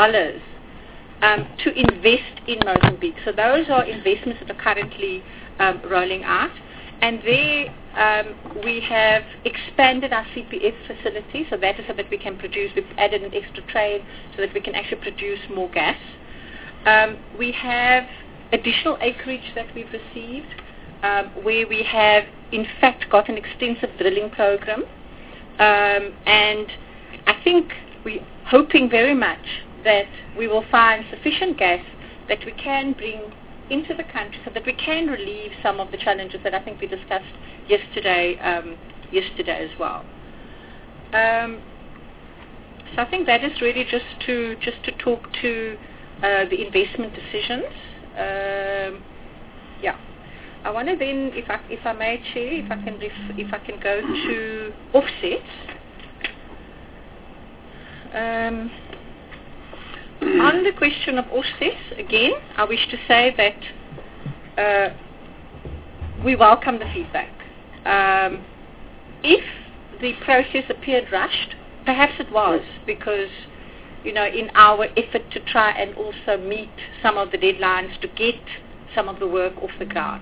to invest in Mozambique. So those are investments that are currently rolling out. And there we have expanded our CPF facility, so that is so that we can produce, we've added an extra train so that we can actually produce more gas. We have additional acreage that we've received where we have in fact got an extensive drilling program. And I think we're hoping very much that we will find sufficient gas that we can bring into the country so that we can relieve some of the challenges that I think we discussed yesterday as well. So I think that is really just to talk to the investment decisions. I want to then, if I may, Chair, if I can go to offsets. On the question of offsets, again, I wish to say that we welcome the feedback. If the process appeared rushed, perhaps it was because, in our effort to try and also meet some of the deadlines to get some of the work off the ground.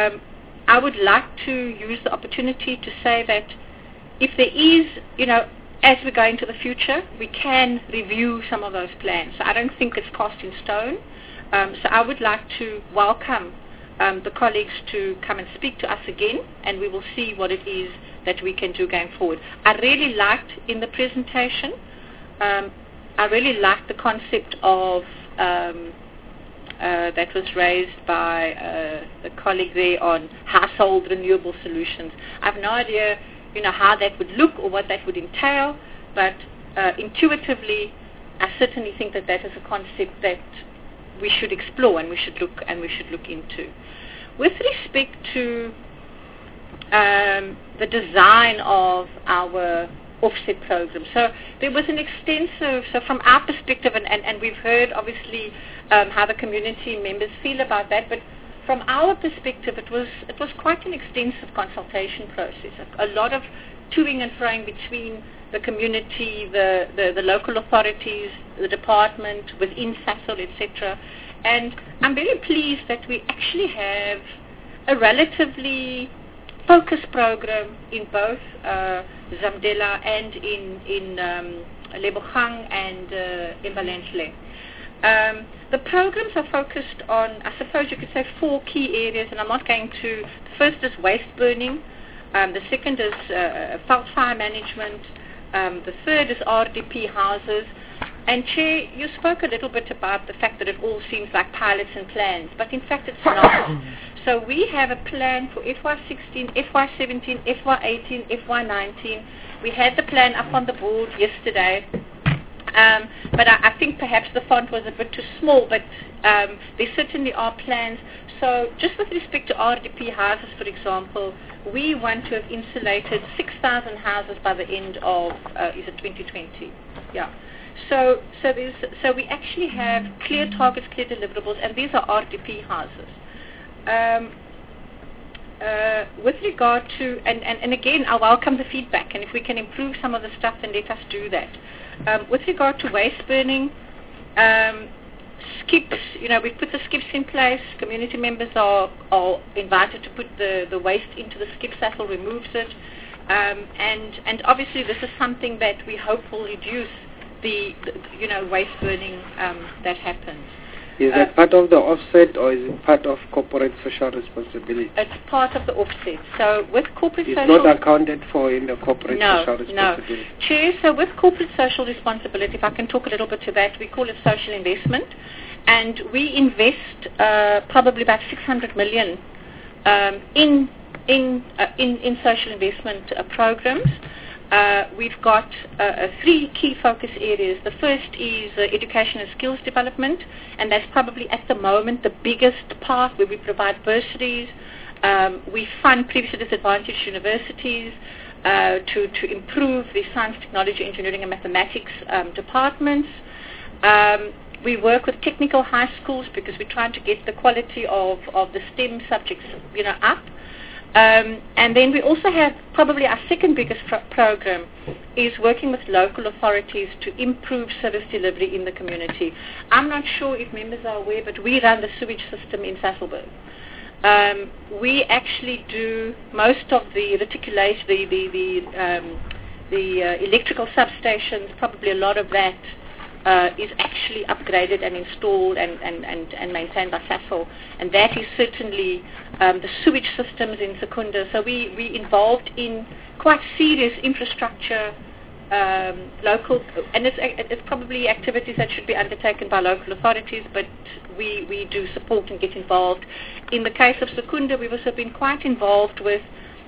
I would like to use the opportunity to say that if there is, as we go into the future, we can review some of those plans. So I don't think it's cast in stone. So I would like to welcome the colleagues to come and speak to us again, and we will see what it is that we can do going forward. I really liked in the presentation, I really liked the concept of that was raised by the colleague there on household renewable solutions. I have no idea, how that would look or what that would entail, but intuitively, I certainly think that is a concept that we should explore and we should look into. With respect to the design of our offset program, so there was an extensive, so from our perspective, and we've heard obviously how the community members feel about that, but from our perspective, it was quite an extensive consultation process. A lot of toing and froing between the community, the local authorities, the department, within SASOL, etc. And I'm very pleased that we actually have a relatively focused program in both Zamdela and in Lebogang and Mbalenhle. The programs are focused on, I suppose you could say, 4 key areas, and I'm not going to. The first is waste burning, the second is veld fire management, the third is RDP houses. And Chair, you spoke a little bit about the fact that it all seems like pilots and plans, but in fact it's not. So we have a plan for FY16, FY17, FY18, FY19. We had the plan up on the board yesterday. But I think perhaps the font was a bit too small, but there certainly are plans. So just with respect to RDP houses, for example, we want to have insulated 6,000 houses by the end of, is it 2020? Yeah. So we actually have clear targets, clear deliverables, and these are RDP houses. With regard to, and again, I welcome the feedback, and if we can improve some of the stuff, then let us do that. With regard to waste burning, skips, we've put the skips in place. Community members are invited to put the waste into the skip. SASOL removes it. And obviously this is something that we hope will reduce the waste burning that happens. Is that part of the offset, or is it part of corporate social responsibility? It's part of the offset. So with corporate it's social... not accounted for in the corporate social responsibility? No. Chair, so with corporate social responsibility, if I can talk a little bit to that, we call it social investment. And we invest probably about 600 million in social investment programs. We've got 3 key focus areas. The first is education and skills development, and that's probably at the moment the biggest part, where we provide bursaries. We fund previously disadvantaged universities to improve the science, technology, engineering and mathematics departments. We work with technical high schools because we're trying to get the quality of the STEM subjects up. And then we also have probably our second biggest program is working with local authorities to improve service delivery in the community. I'm not sure if members are aware, but we run the sewage system in Sasolburg. We actually do most of the reticulation, the electrical substations. Probably a lot of that is actually upgraded and installed and maintained by SASOL, and that is certainly the sewage systems in Secunda. So we involved in quite serious infrastructure, local, and it's probably activities that should be undertaken by local authorities, but we do support and get involved. In the case of Secunda, we've also been quite involved with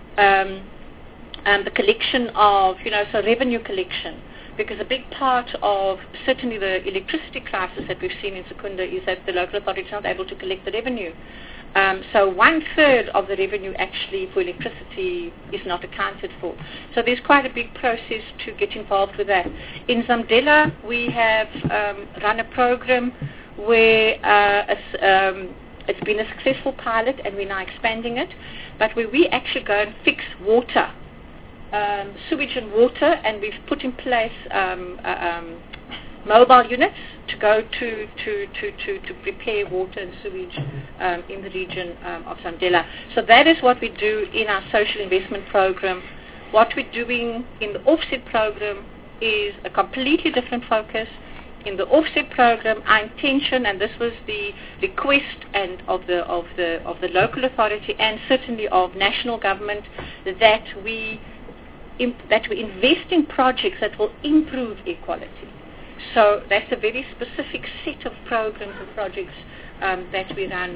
the collection of, so revenue collection. Because a big part of certainly the electricity crisis that we've seen in Secunda is that the local authorities are not able to collect the revenue. So 1/3 of the revenue actually for electricity is not accounted for. So there's quite a big process to get involved with that. In Zamdela, we have run a program where it's been a successful pilot, and we're now expanding it, but where we actually go and fix water. Sewage and water, and we've put in place mobile units to go to prepare water and sewage in the region of Zamdela. So that is what we do in our social investment program. What we're doing in the offset program, is a completely different focus. In the offset program, our intention, and this was the request and of the local authority and certainly of national government, that we invest in projects that will improve equality. So that's a very specific set of programs and projects that we run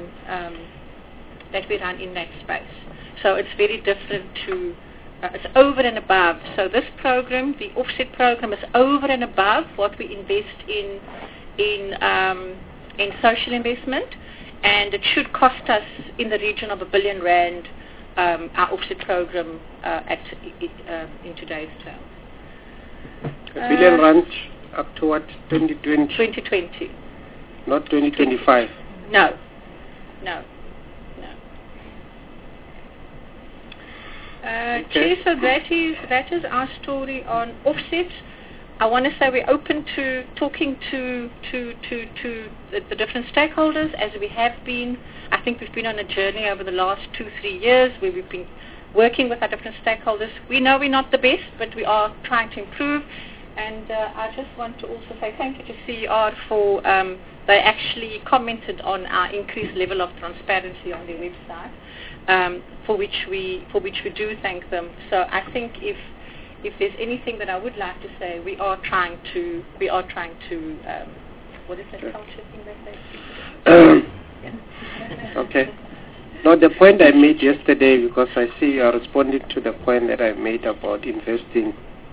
in that space. So it's very different to. It's over and above. So this program, the offset program, is over and above what we invest in social investment, and it should cost us in the region of R1 billion, our offset program in today's terms. R1 billion up to what, 2020? 2020. Not 2025? No. Okay. Chair, so that is our story on offset. I want to say we're open to talking to the different stakeholders, as we have been. I think we've been on a journey over the last 2-3 years where we've been working with our different stakeholders. We know we're not the best, but we are trying to improve. And I just want to also say thank you to CER for they actually commented on our increased level of transparency on their website, for which we do thank them. So I think if there's anything that I would like to say, we are trying to what is that culture thing that they speak? Okay. No, the point I made yesterday, because I see you are responding to the point that I made about investing.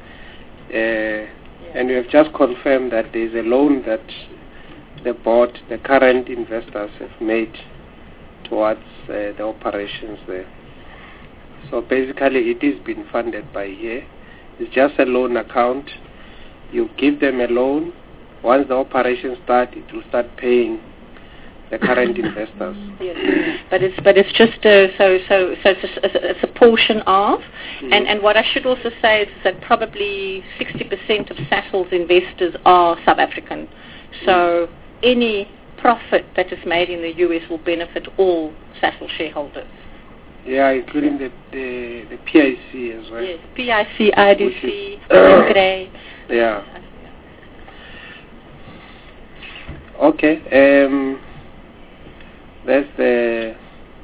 And we have just confirmed that there is a loan that the board, the current investors, have made towards the operations there. So basically it is being funded by here. It's just a loan account. You give them a loan. Once the operations start, it will start paying the current investors. Yes. But it's just it's a portion of, and what I should also say is that probably 60% of Sasol's investors are South African. So any profit that is made in the US will benefit all Sasol shareholders. Yeah, including the PIC as well. Yes, PIC, IDC, Grey. Yeah. Okay. That's the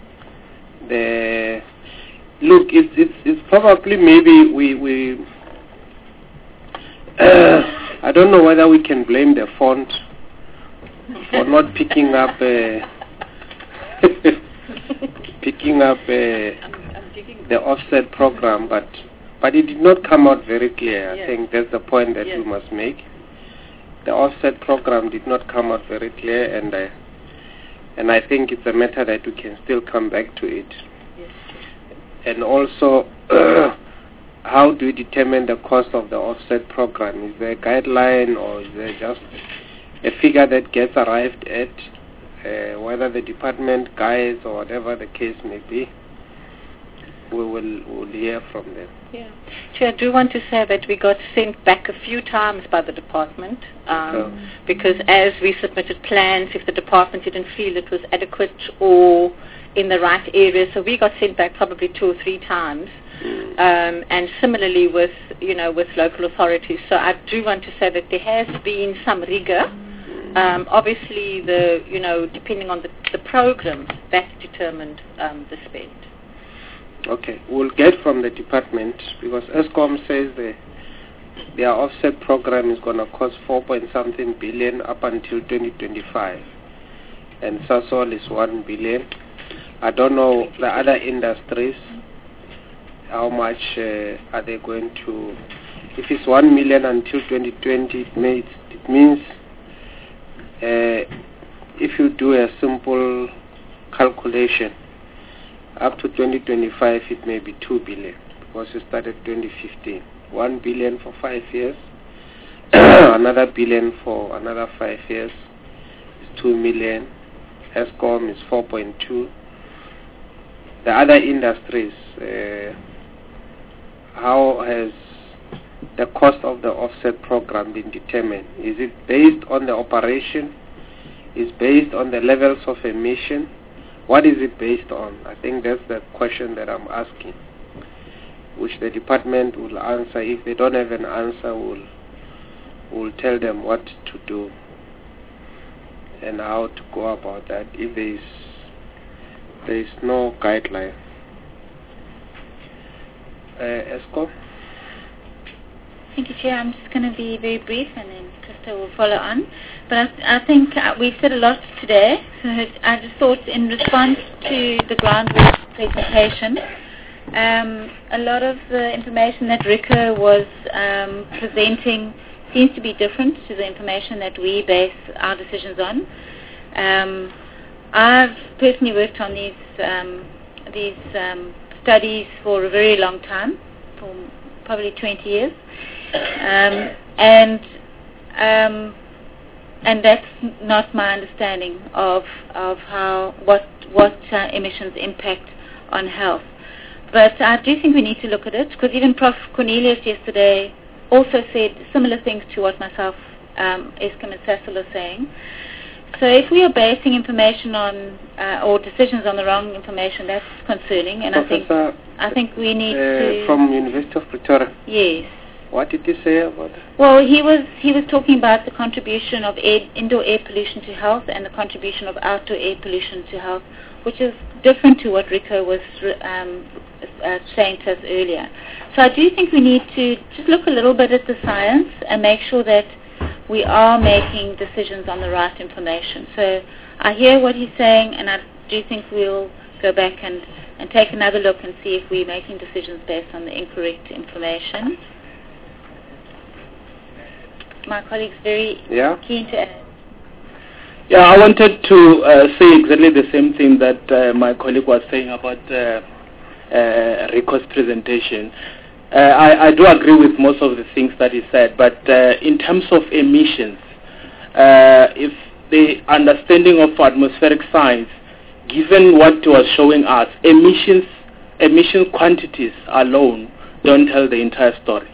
look. It's probably maybe we I don't know whether we can blame the font for not picking up the offset program, but it did not come out very clear. Yes. I think that's the point that Yes. we must make. The offset program did not come out very clear, and I think it's a matter that we can still come back to it. Yes. And also, how do we determine the cost of the offset program? Is there a guideline, or is there just a figure that gets arrived at, whether the department guides or whatever the case may be? We'll hear from them. Yeah. Chair, I do want to say that we got sent back a few times by the department because as we submitted plans, if the department didn't feel it was adequate or in the right area, so we got sent back probably 2 or 3 times. And similarly with local authorities. So I do want to say that there has been some rigor. Obviously, depending on the program, that determined the spend. Okay, we'll get from the department, because Eskom says their offset program is going to cost 4-point-something billion up until 2025, and Sasol is 1 billion. I don't know the other industries, how much are they going to? If it's 1 million until 2020, it means if you do a simple calculation, up to 2025 it may be 2 billion, because you started 2015. 1 billion for 5 years, another billion for another 5 years, is 2 million. Eskom is 4.2. The other industries, how has the cost of the offset program been determined? Is it based on the operation? Is it based on the levels of emission? What is it based on? I think that's the question that I'm asking, which the department will answer. If they don't have an answer, will tell them what to do and how to go about that if there is no guideline. Eskom? Thank you, Chair. I'm just going to be very brief and then Krista will follow on. But I think we've said a lot today. So I just thought in response to the groundwork presentation, a lot of the information that Rico was presenting seems to be different to the information that we base our decisions on. I've personally worked on these studies for a very long time, for probably 20 years, and that's not my understanding of what emissions impact on health. But I do think we need to look at it, because even Prof. Cornelius yesterday also said similar things to what myself, Eskom and Cecil are saying. So if we are basing information on or decisions on the wrong information, that's concerning. And Professor, I think we need to. From University of Pretoria. Yes. What did he say about that? Well, he was talking about the contribution of indoor air pollution to health and the contribution of outdoor air pollution to health, which is different to what Rico was saying to us earlier. So I do think we need to just look a little bit at the science and make sure that we are making decisions on the right information. So I hear what he's saying, and I do think we'll go back and take another look and see if we're making decisions based on the incorrect information. My colleague's very keen to add. Yeah, I wanted to say exactly the same thing that my colleague was saying about Rico's presentation. I do agree with most of the things that he said, but in terms of emissions, if the understanding of atmospheric science, given what he was showing us, emission quantities alone don't tell the entire story.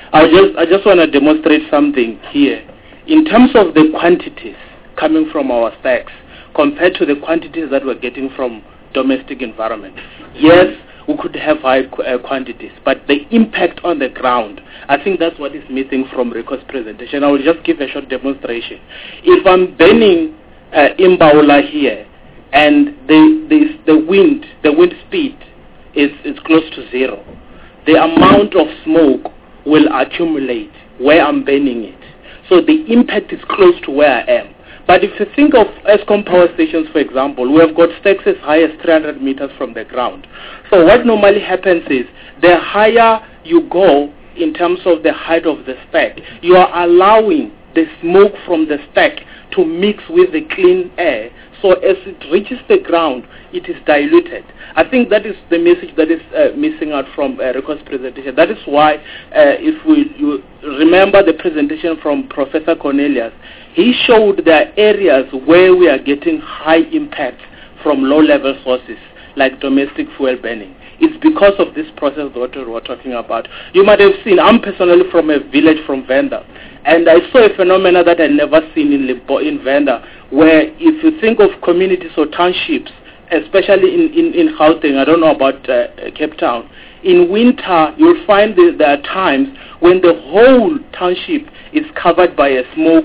I just want to demonstrate something here. In terms of the quantities coming from our stacks compared to the quantities that we're getting from domestic environment, yes, we could have high quantities, but the impact on the ground, I think that's what is missing from Rico's presentation. I will just give a short demonstration. If I'm burning Imbaula here, and the wind speed is close to zero, the amount of smoke will accumulate where I'm burning it. So the impact is close to where I am. But if you think of Eskom power stations, for example, we have got stacks as high as 300 meters from the ground. So what normally happens is, the higher you go in terms of the height of the stack, you are allowing the smoke from the stack to mix with the clean air. So as it reaches the ground, it is diluted. I think that is the message that is missing out from Rico's presentation. That is why, if you remember the presentation from Professor Cornelius, he showed there are areas where we are getting high impact from low-level sources, like domestic fuel burning. It's because of this process that we're talking about. You might have seen, I'm personally from a village from Venda, and I saw a phenomenon that I'd never seen in Venda, where if you think of communities or townships, especially in Gauteng, I don't know about Cape Town, in winter you'll find that there are times when the whole township is covered by a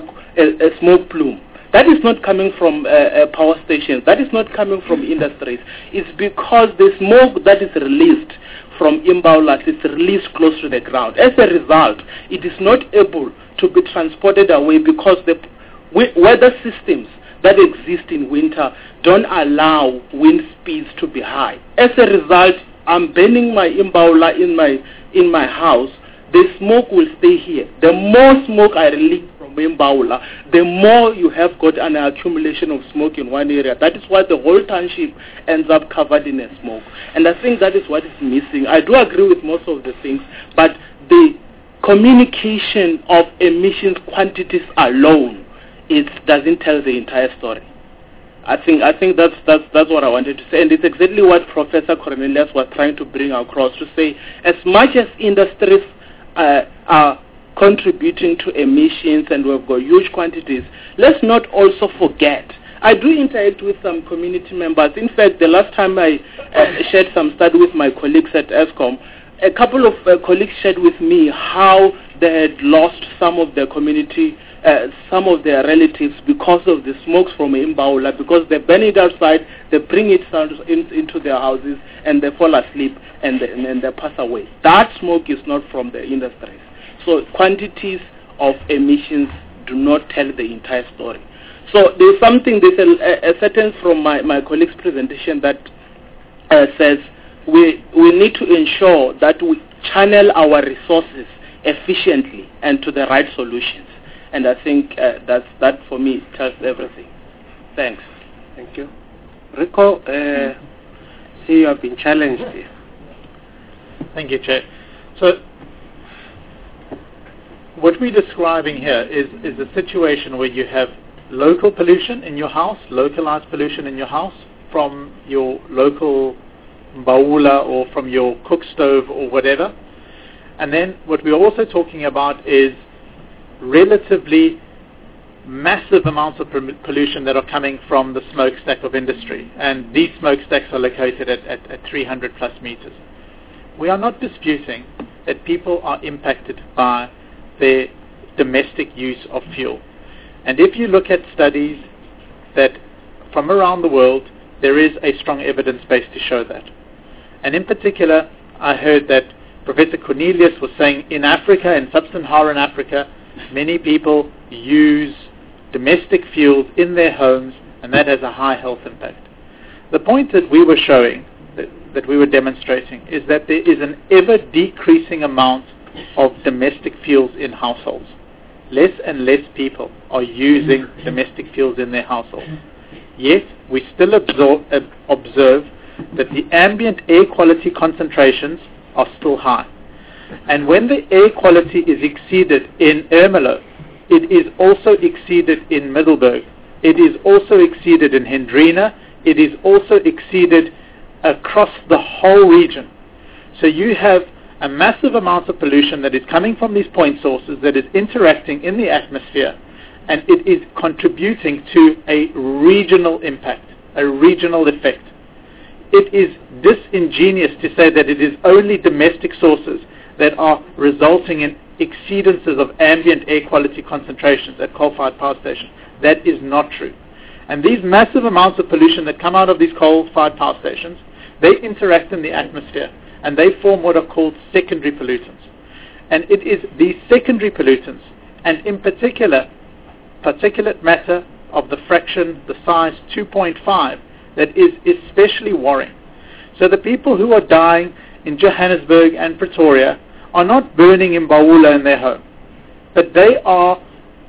smoke plume. That is not coming from power stations. That is not coming from industries. It's because the smoke that is released from Imbaula is released close to the ground. As a result, it is not able to be transported away because the weather systems that exist in winter don't allow wind speeds to be high. As a result, I'm burning my Imbaula in my house. The smoke will stay here. The more smoke I release from Imbaula, the more you have got an accumulation of smoke in one area. That is why the whole township ends up covered in a smoke. And I think that is what is missing. I do agree with most of the things, but the communication of emissions quantities alone, it doesn't tell the entire story. I think that's what I wanted to say, and it's exactly what Professor Cornelius was trying to bring across, to say as much as industries are contributing to emissions and we've got huge quantities, let's not also forget. I do interact with some community members. In fact, the last time I shared some study with my colleagues at Eskom, a couple of colleagues shared with me how they had lost some of their community, some of their relatives because of the smokes from Imbaula, because they burn it outside, they bring it into their houses, and they fall asleep and they pass away. That smoke is not from the industries. So quantities of emissions do not tell the entire story. So there's a sentence from my colleague's presentation that says we need to ensure that we channel our resources efficiently and to the right solutions. And I think that for me tells everything. Thanks. Thank you. Rico, see you have been challenged here. Thank you, Chair. So what we're describing here is a situation where you have local pollution in your house, localized pollution in your house from your local baula or from your cook stove or whatever. And then what we're also talking about is relatively massive amounts of pollution that are coming from the smokestack of industry. And these smokestacks are located at 300 plus meters. We are not disputing that people are impacted by their domestic use of fuel. And if you look at studies that from around the world, there is a strong evidence base to show that. And in particular, I heard that Professor Cornelius was saying in Africa, in sub-Saharan Africa, many people use domestic fuels in their homes, and that has a high health impact. The point that we were showing, that we were demonstrating, is that there is an ever-decreasing amount of domestic fuels in households. Less and less people are using domestic fuels in their households. Yet, we still observe that the ambient air quality concentrations are still high. And when the air quality is exceeded in Ermelo, it is also exceeded in Middelburg. It is also exceeded in Hendrina. It is also exceeded across the whole region. So you have a massive amount of pollution that is coming from these point sources that is interacting in the atmosphere, and it is contributing to a regional impact, a regional effect. It is disingenuous to say that it is only domestic sources that are resulting in exceedances of ambient air quality concentrations at coal-fired power stations. That is not true. And these massive amounts of pollution that come out of these coal-fired power stations, they interact in the atmosphere, and they form what are called secondary pollutants. And it is these secondary pollutants, and in particular, particulate matter of the fraction, the size 2.5, that is especially worrying. So the people who are dying in Johannesburg and Pretoria are not burning in Baula in their home, but they are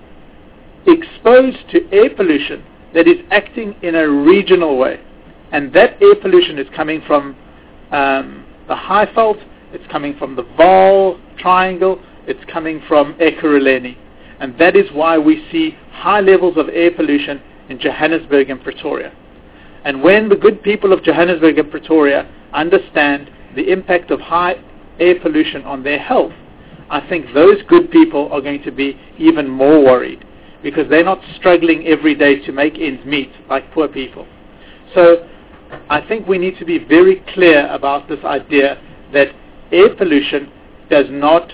exposed to air pollution that is acting in a regional way. And that air pollution is coming from the Highveld, it's coming from the Vaal Triangle, it's coming from Ekurhuleni. And that is why we see high levels of air pollution in Johannesburg and Pretoria. And when the good people of Johannesburg and Pretoria understand the impact of high air pollution on their health, I think those good people are going to be even more worried, because they're not struggling every day to make ends meet like poor people. So I think we need to be very clear about this idea that air pollution is not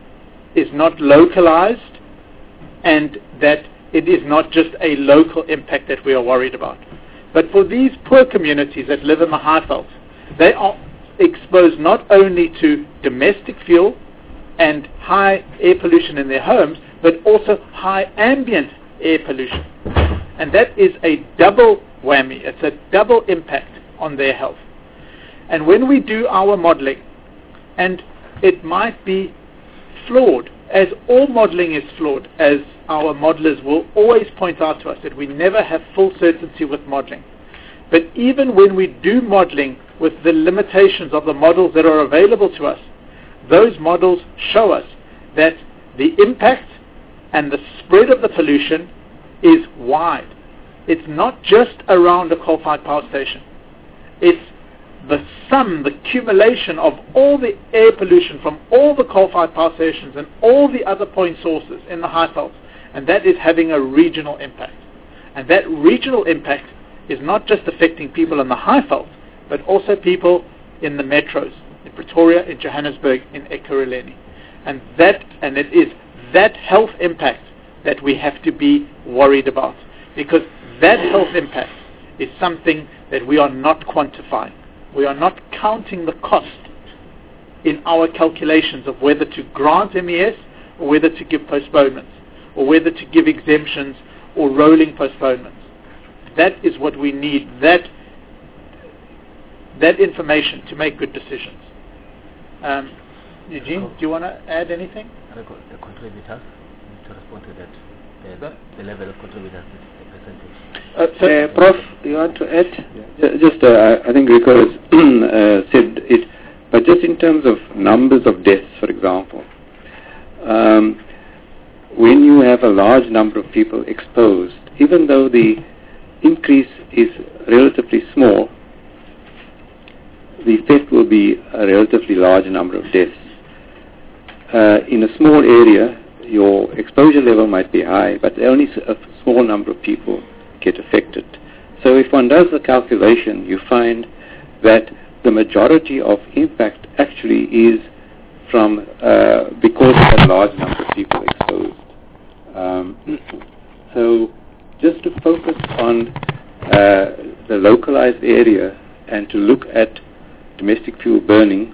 localized, and that it is not just a local impact that we are worried about. But for these poor communities that live in the Highveld, they are exposed not only to domestic fuel and high air pollution in their homes, but also high ambient air pollution. And that is a double whammy. It's a double impact on their health. And when we do our modeling, and it might be flawed, as all modeling is flawed, as our modelers will always point out to us, that we never have full certainty with modeling. But even when we do modeling with the limitations of the models that are available to us, those models show us that the impact and the spread of the pollution is wide. It's not just around a coal-fired power station. It's the sum, the accumulation of all the air pollution from all the coal-fired power stations and all the other point sources in the Highveld, and that is having a regional impact. And that regional impact is not just affecting people in the Highveld, but also people in the metros, in Pretoria, in Johannesburg, in Ekurhuleni. And it is that health impact that we have to be worried about, because that health impact is something that we are not quantifying. We are not counting the cost in our calculations of whether to grant MES or whether to give postponements or whether to give exemptions or rolling postponements. That is what we need, that information to make good decisions. Eugene, do you want to add anything? The contributors, to respond to that, the level of contributors, the percentage. Prof, you want to add? Yeah. I think Rico has said it, but just in terms of numbers of deaths, for example, when you have a large number of people exposed, even though the increase is relatively small, the effect will be a relatively large number of deaths. In a small area, your exposure level might be high, but only a small number of people get affected. So if one does the calculation, you find that the majority of impact actually is from because of a large number of people exposed. So just to focus on the localized area and to look at domestic fuel burning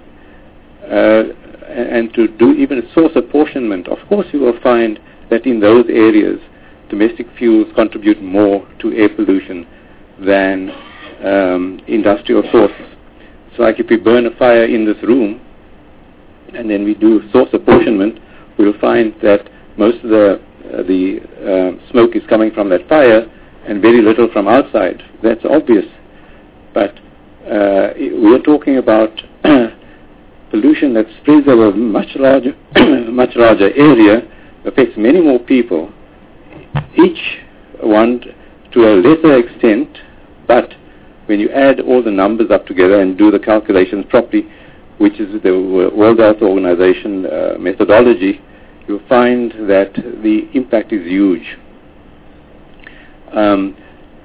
and to do even a source apportionment, of course you will find that in those areas domestic fuels contribute more to air pollution than industrial sources. So like if we burn a fire in this room and then we do source apportionment, we'll find that most of the smoke is coming from that fire and very little from outside. That's obvious. But we're talking about pollution that spreads over a much larger area, affects many more people, each one to a lesser extent, but when you add all the numbers up together and do the calculations properly, which is the World Health Organization methodology, you'll find that the impact is huge. And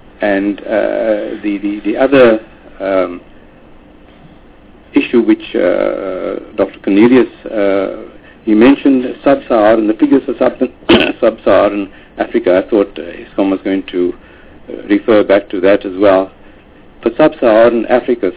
the other issue which Dr. Cornelius, he mentioned sub-Saharan, the figures for sub-Saharan Africa. I thought Eskom was going to refer back to that as well. For sub-Saharan Africa,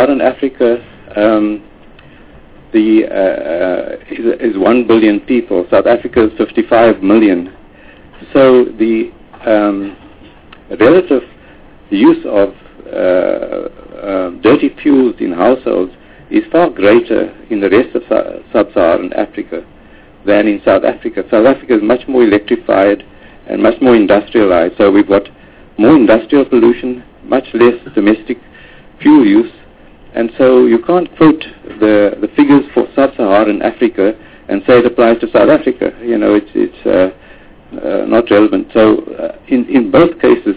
is 1 billion people. South Africa is 55 million. So the relative use of dirty fuels in households is far greater in the rest of sub-Saharan Africa than in South Africa. South Africa is much more electrified and much more industrialized. So we've got more industrial pollution, much less domestic fuel use, and so you can't quote the figures for sub-Saharan Africa and say it applies to South Africa. You know, it's not relevant. So in both cases,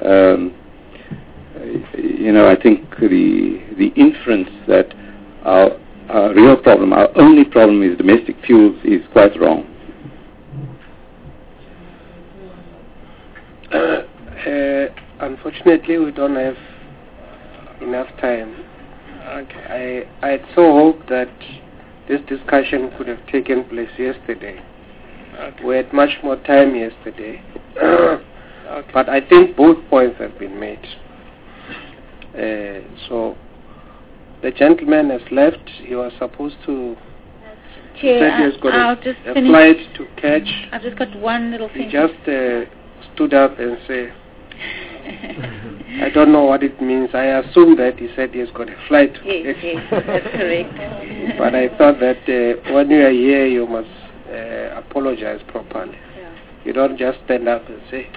you know, I think the inference that our real problem, our only problem is domestic fuels is quite wrong. Unfortunately, we don't have enough time. Okay. I had so hoped that this discussion could have taken place yesterday. Okay. We had much more time yesterday. Okay. But I think both points have been made. So the gentleman has left. He was supposed to... Chair, said he has got I'll a flight to catch. I've just got one little thing. He just stood up and said, I don't know what it means. I assume that he said he has got a flight to catch. Yes, that's correct. But I thought that when you are here, you must apologize properly. Yeah. You don't just stand up and say...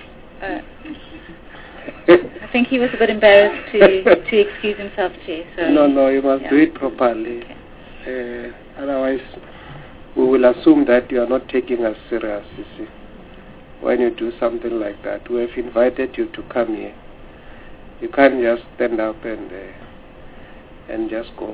I think he was a bit embarrassed to excuse himself, Chair. So No, you must do it properly. Okay. Otherwise, we will assume that you are not taking us serious, you see. When you do something like that, we have invited you to come here. You can't just stand up and just go.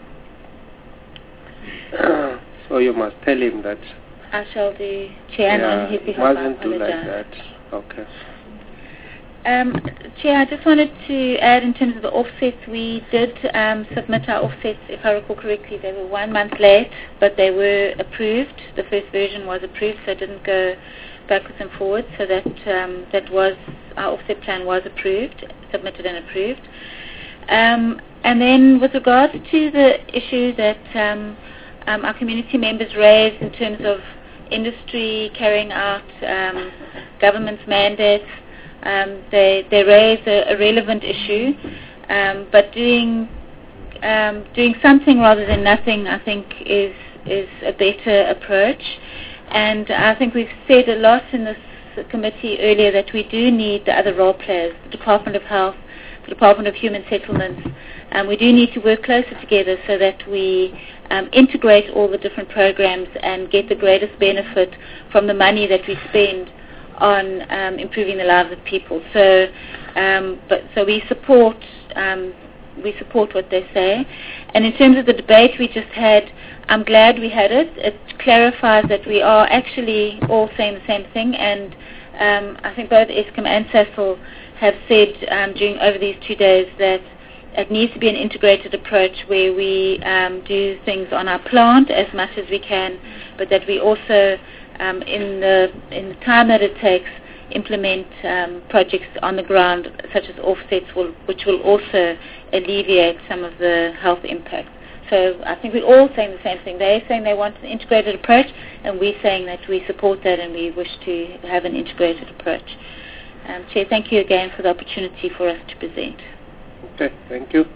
So you must tell him that. I shall do, Chair, and on his behalf, mustn't do like that. Okay. Chair, I just wanted to add in terms of the offsets, we did submit our offsets, if I recall correctly. They were 1 month late, but they were approved. The first version was approved, so it didn't go backwards and forwards. So that was, our offset plan was approved, submitted and approved. And then with regards to the issue that our community members raised in terms of industry carrying out government's mandates, they raise a relevant issue, but doing something rather than nothing, I think, is a better approach. And I think we've said a lot in this committee earlier that we do need the other role players, the Department of Health, the Department of Human Settlements. We do need to work closer together so that we integrate all the different programs and get the greatest benefit from the money that we spend on improving the lives of people. So we support what they say. And in terms of the debate we just had, I'm glad we had it. It clarifies that we are actually all saying the same thing, and I think both Eskom and SASL have said over these 2 days that it needs to be an integrated approach where we do things on our plant as much as we can, but that we also in the time that it takes, implement projects on the ground, such as offsets, which will also alleviate some of the health impact. So I think we're all saying the same thing. They're saying they want an integrated approach, and we're saying that we support that and we wish to have an integrated approach. Chair, thank you again for the opportunity for us to present. Okay, thank you.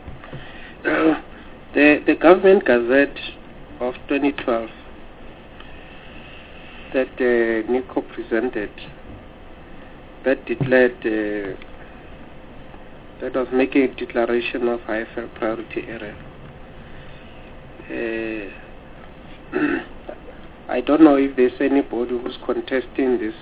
The Government Gazette of 2012 that Nico presented, that declared, that was making a declaration of IFL priority area. I don't know if there's anybody who's contesting these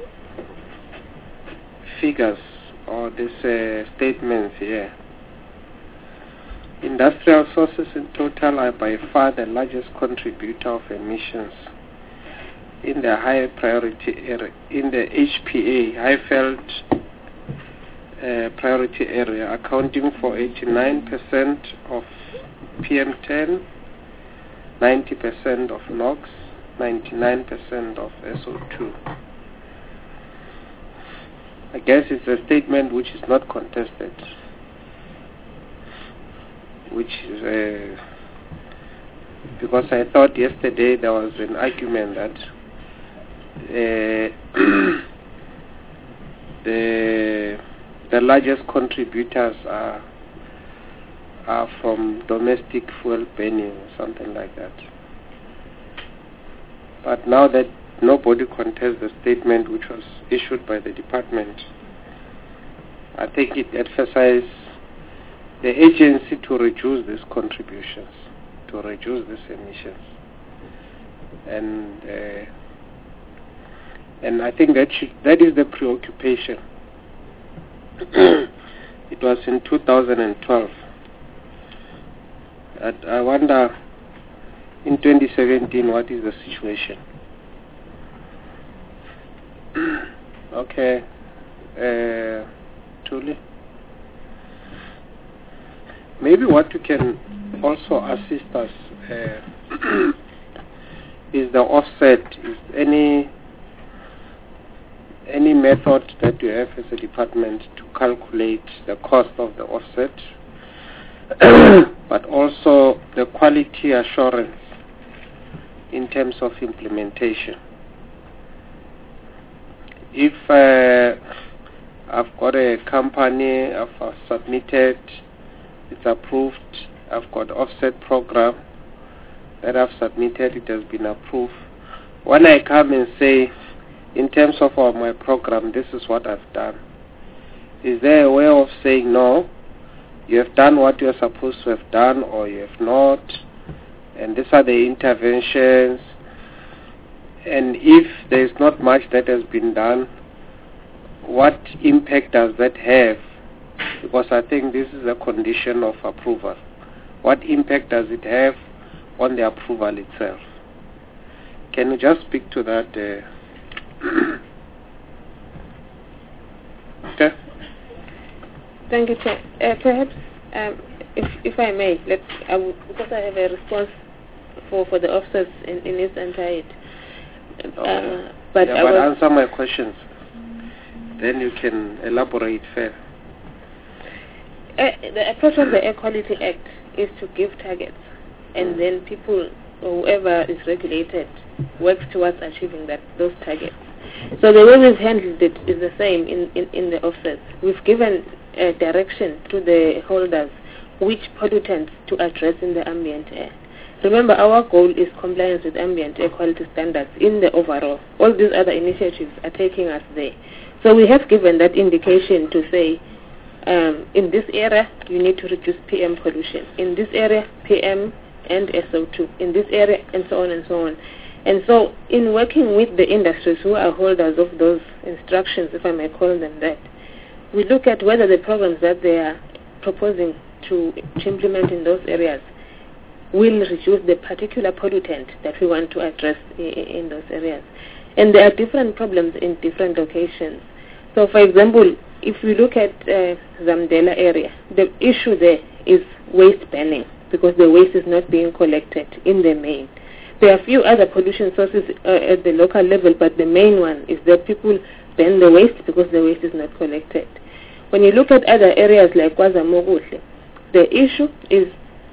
figures or these statements here. Industrial sources in total are by far the largest contributor of emissions in the high priority area, in the HPA, Highveld priority area, accounting for 89% of PM10, 90% of NOx, 99% of SO2. I guess it's a statement which is not contested, which is because I thought yesterday there was an argument that the largest contributors are from domestic fuel burning or something like that. But now that nobody contests the statement which was issued by the department, I think it emphasizes the agency to reduce these contributions, to reduce these emissions. And I think that is the preoccupation. It was in 2012. I wonder, in 2017, what is the situation? Okay, Tuli. Maybe what you can also assist us is the offset. Is any method that you have as a department to calculate the cost of the offset, but also the quality assurance in terms of implementation? If I've got a company, I've submitted, it's approved, I've got offset program that I've submitted, it has been approved. When I come and say, in terms of my program, this is what I've done, is there a way of saying, no, you have done what you're supposed to have done, or you have not, and these are the interventions, and if there's not much that has been done, what impact does that have? Because I think this is a condition of approval. What impact does it have on the approval itself? Can you just speak to that? Okay. Thank you, Chair. Perhaps, if I may, because I have a response for the offsets in its entirety. But answer my questions. Then you can elaborate further. The approach of the Air Quality Act is to give targets, and then people, or whoever is regulated, works towards achieving those targets. So the way we've handled it is the same in the offsets. We've given a direction to the holders which pollutants to address in the ambient air. Remember, our goal is compliance with ambient air quality standards in the overall. All these other initiatives are taking us there. So we have given that indication to say, in this area, you need to reduce PM pollution. In this area, PM and SO2. In this area, and so on and so on. And so, in working with the industries who are holders of those instructions, if I may call them that, we look at whether the programs that they are proposing to implement in those areas will reduce the particular pollutant that we want to address in those areas. And there are different problems in different locations. So, for example, if we look at Zamdela area, the issue there is waste banning, because the waste is not being collected in the main. There are a few other pollution sources at the local level, but the main one is that people ban the waste because the waste is not collected. When you look at other areas like KwaZulu, the issue is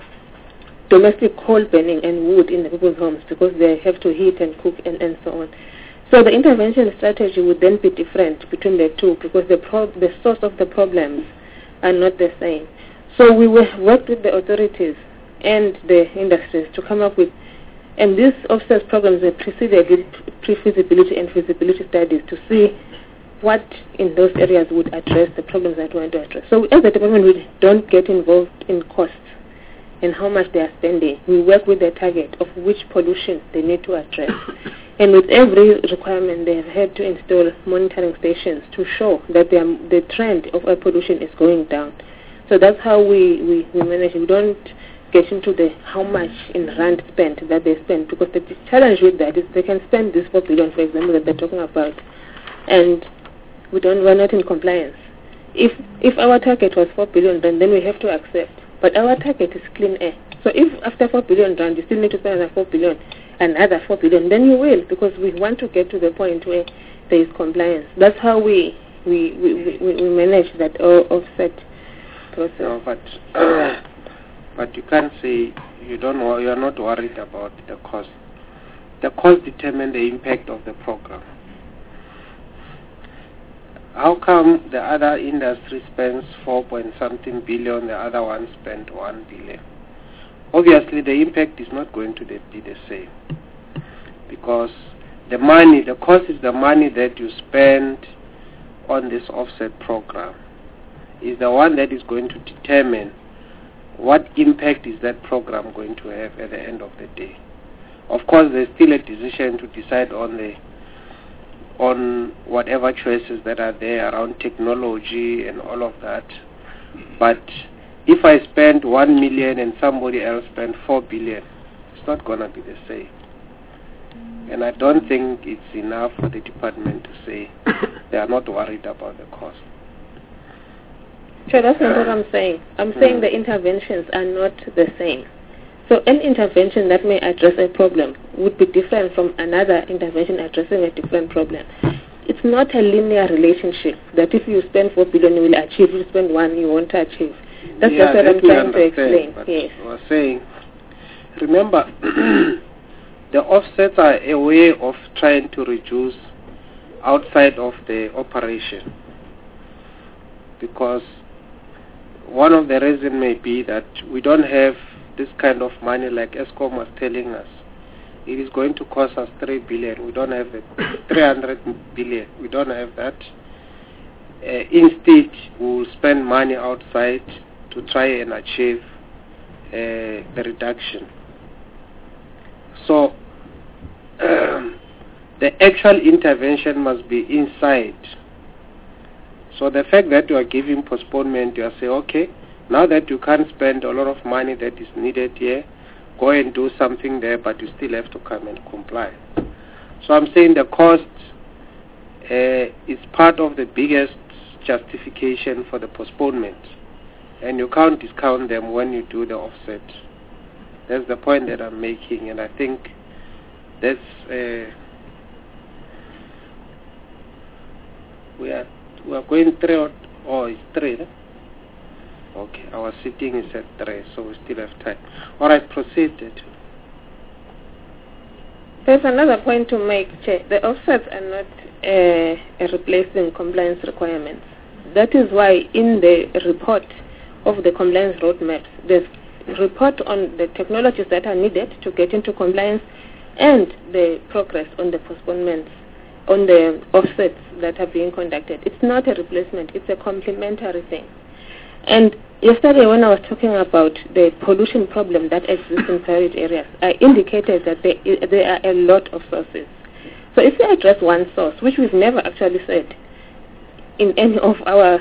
domestic coal burning and wood in the people's homes because they have to heat and cook and so on. So the intervention strategy would then be different between the two because the source of the problems are not the same. So we worked with the authorities and the industries to come up with, and these offset programs are preceded with pre-feasibility and feasibility studies to see what in those areas would address the problems that we want to address. So as a department, we don't get involved in costs and how much they are spending. We work with the target of which pollution they need to address. And with every requirement, they have had to install monitoring stations to show that the trend of air pollution is going down. So that's how we manage. We don't get into the how much in rand spent that they spend, because the challenge with that is they can spend this 4 billion, for example, that they're talking about, and we're not in compliance. If our target was 4 billion rand, then we have to accept. But our target is clean air. So if after 4 billion rand you still need to spend another 4 billion, another 4 billion, then you will, because we want to get to the point where there is compliance. That's how we manage that offset process. No, but you can't say you are not worried about the cost. The cost determines the impact of the program. How come the other industry spends 4-point-something billion, the other one spent 1 billion? Obviously, the impact is not going to be the same, because the cost is the money that you spend on this offset program is the one that is going to determine what impact is that program going to have at the end of the day. Of course, there's still a decision to decide on whatever choices that are there around technology and all of that. But if I spend 1 million and somebody else spent 4 billion, it's not going to be the same. And I don't think it's enough for the department to say they are not worried about the cost. Sure, that's not what I'm saying. I'm saying the interventions are not the same. So an intervention that may address a problem would be different from another intervention addressing a different problem. It's not a linear relationship that if you spend 4 billion you will achieve, if you spend 1 you won't achieve. That's what I'm trying to explain. Yes. I was saying, remember, the offsets are a way of trying to reduce outside of the operation, because one of the reasons may be that we don't have this kind of money like Eskom was telling us. It is going to cost us 3 billion. We don't have it. 300 billion. We don't have that. Instead, we will spend money outside to try and achieve the reduction. So, the actual intervention must be inside. So the fact that you are giving postponement, you are saying, okay, now that you can't spend a lot of money that is needed here, go and do something there, but you still have to come and comply. So I'm saying the cost is part of the biggest justification for the postponement. And you can't discount them when you do the offset. That's the point that I'm making, and I think that's we are going 3 or it's 3. No? Okay, our sitting is at 3, so we still have time. All right, proceed. There's another point to make, Chair. The offsets are not replacing compliance requirements. That is why in the report of the compliance roadmaps, there's report on the technologies that are needed to get into compliance and the progress on the postponements, on the offsets that are being conducted. It's not a replacement, it's a complementary thing. And yesterday when I was talking about the pollution problem that exists in priority areas, I indicated that there are a lot of sources. So if we address one source, which we've never actually said in any of our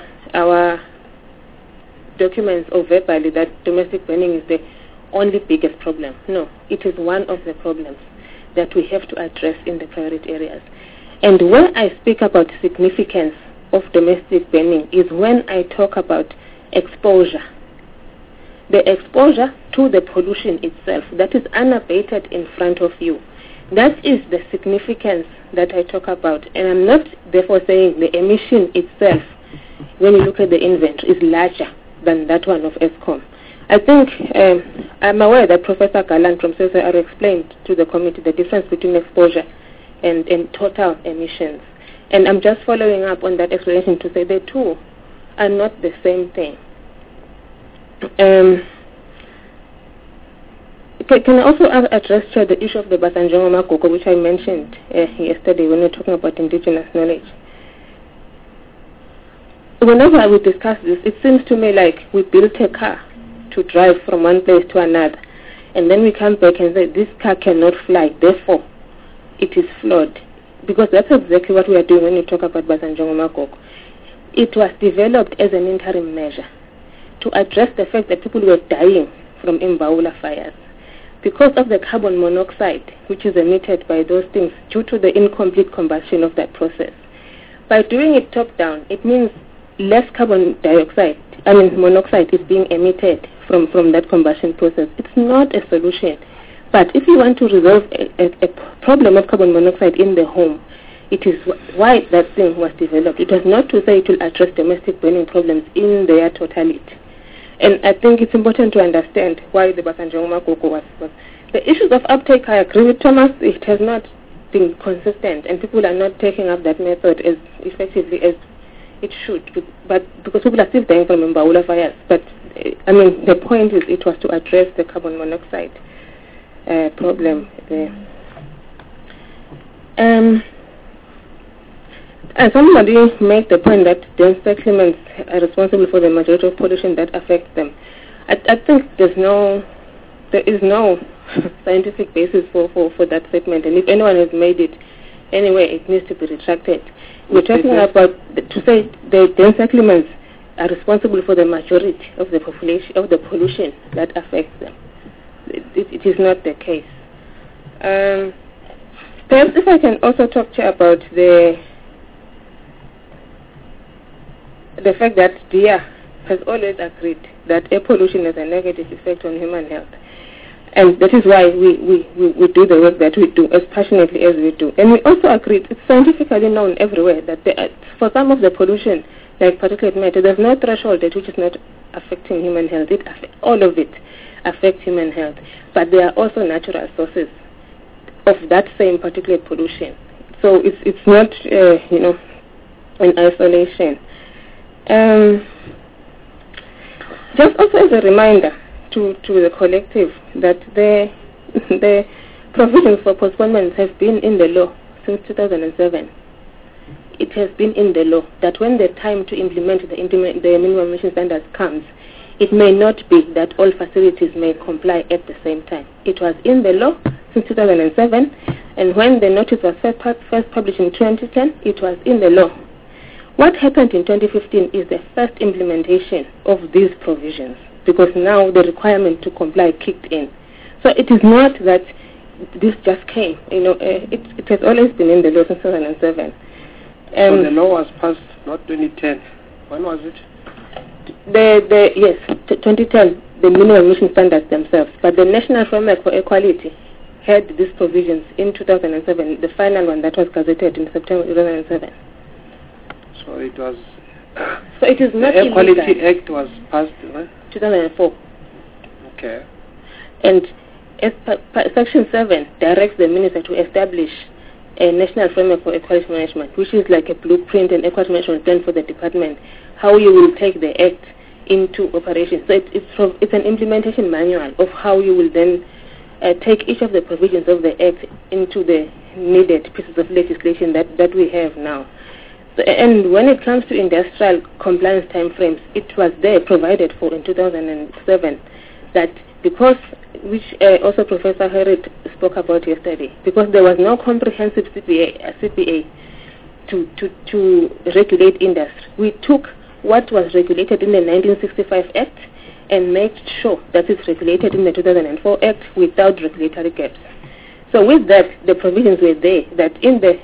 documents or verbally that domestic burning is the only biggest problem. No, it is one of the problems that we have to address in the priority areas. And when I speak about significance of domestic burning is when I talk about exposure. The exposure to the pollution itself that is unabated in front of you. That is the significance that I talk about. And I'm not therefore saying the emission itself, when you look at the inventory, is larger than that one of ESCOM. I think I'm aware that Professor Galan from CSIR explained to the committee the difference between exposure and total emissions. And I'm just following up on that explanation to say the two are not the same thing. Can I also address the issue of the Basanjongo Makoko, which I mentioned yesterday when we were talking about indigenous knowledge? Whenever we discuss this, it seems to me like we built a car to drive from one place to another, and then we come back and say this car cannot fly, therefore it is flawed. Because that's exactly what we are doing when we talk about Basanjongo Makoko. It was developed as an interim measure to address the fact that people were dying from Imbaula fires because of the carbon monoxide which is emitted by those things due to the incomplete combustion of that process. By doing it top down, it means less carbon monoxide is being emitted from that combustion process. It's not a solution. But if you want to resolve a problem of carbon monoxide in the home, it is why that thing was developed. It was not to say it will address domestic burning problems in their totality. And I think it's important to understand why the Basanjongo Makoko was. The issues of uptake, I agree with Thomas, it has not been consistent, and people are not taking up that method as effectively as it should, but because people are still dying from Imbaula fires. But the point is it was to address the carbon monoxide problem there. And somebody made the point that dense settlements are responsible for the majority of pollution that affects them. I think there is no scientific basis for that statement, and if anyone has made it anyway, it needs to be retracted. We're talking about to say the dense settlements are responsible for the majority of the population of the pollution that affects them. It is not the case. Perhaps if I can also talk to you about the fact that DIA has always agreed that air pollution has a negative effect on human health. And that is why we do the work that we do as passionately as we do. And we also agreed, it's scientifically known everywhere, that for some of the pollution, like particulate matter, there's no threshold at which is not affecting human health. All of it affects human health. But there are also natural sources of that same particulate pollution. So it's not, in isolation. Just also as a reminder to the collective that the provisions for postponements have been in the law since 2007. It has been in the law that when the time to implement the minimum emission standards comes, it may not be that all facilities may comply at the same time. It was in the law since 2007, and when the notice was first published in 2010, it was in the law. What happened in 2015 is the first implementation of these provisions, because now the requirement to comply kicked in. So it is not that this just came. It has always been in the law since 2007. So the law was passed not 2010. When was it? Yes, 2010, the minimum emission standards themselves. But the National Framework for Equality had these provisions in 2007, the final one that was gazetted in September 2007. So it was... So it is not the Equality illegal. Act was passed, 2004. Okay. And as Section 7 directs the Minister to establish a National Framework for Equality Management, which is like a blueprint and equality management plan for the department, how you will take the Act into operation. So it's an implementation manual of how you will then take each of the provisions of the Act into the needed pieces of legislation that we have now. So, and when it comes to industrial compliance timeframes, it was there provided for in 2007 that because, which also Professor Herrit spoke about yesterday, because there was no comprehensive CPA to regulate industry. We took what was regulated in the 1965 Act and made sure that it's regulated in the 2004 Act without regulatory gaps. So with that, the provisions were there that in the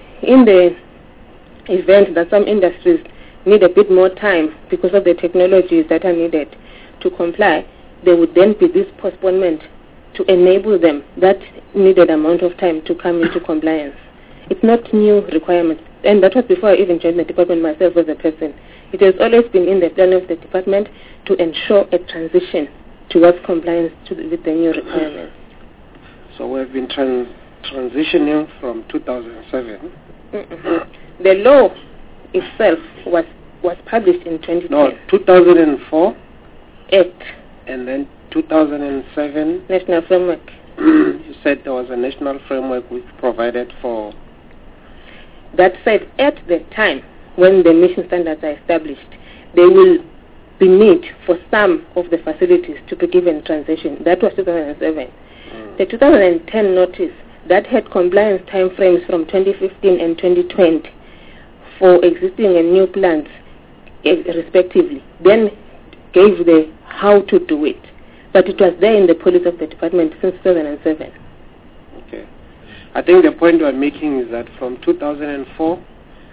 event that some industries need a bit more time because of the technologies that are needed to comply, there would then be this postponement to enable them that needed amount of time to come into compliance. It's not new requirements, and that was before I even joined the department myself as a person. It has always been in the plan of the department to ensure a transition towards compliance with the new requirements. So we've been transitioning from 2007. The law itself was published in 2010. No, 2004. Act. And then 2007. National Framework. You said there was a national framework which provided for... That said, at the time when the emission standards are established, there will be need for some of the facilities to be given transition. That was 2007. The 2010 notice that had compliance timeframes from 2015 and 2020 for existing and new plants respectively, then gave the how to do it. But it was there in the policy of the department since 2007. Okay. I think the point we're making is that from 2004,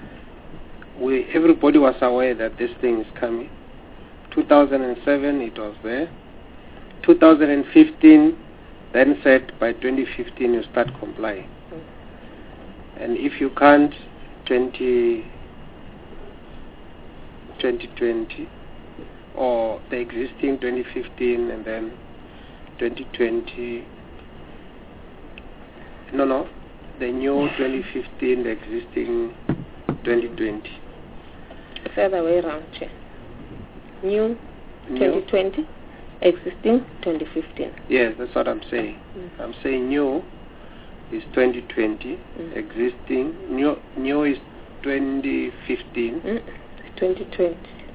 everybody was aware that this thing is coming. 2007, it was there. 2015, then said by 2015 you start complying. And if you can't, 2020, or the existing 2015 and then 2020, the new 2015, the existing 2020. It's the other way around, Chair. New 2020, existing 2015. Yes, that's what I'm saying. I'm saying new is 2020, existing, new is 2015. 2020.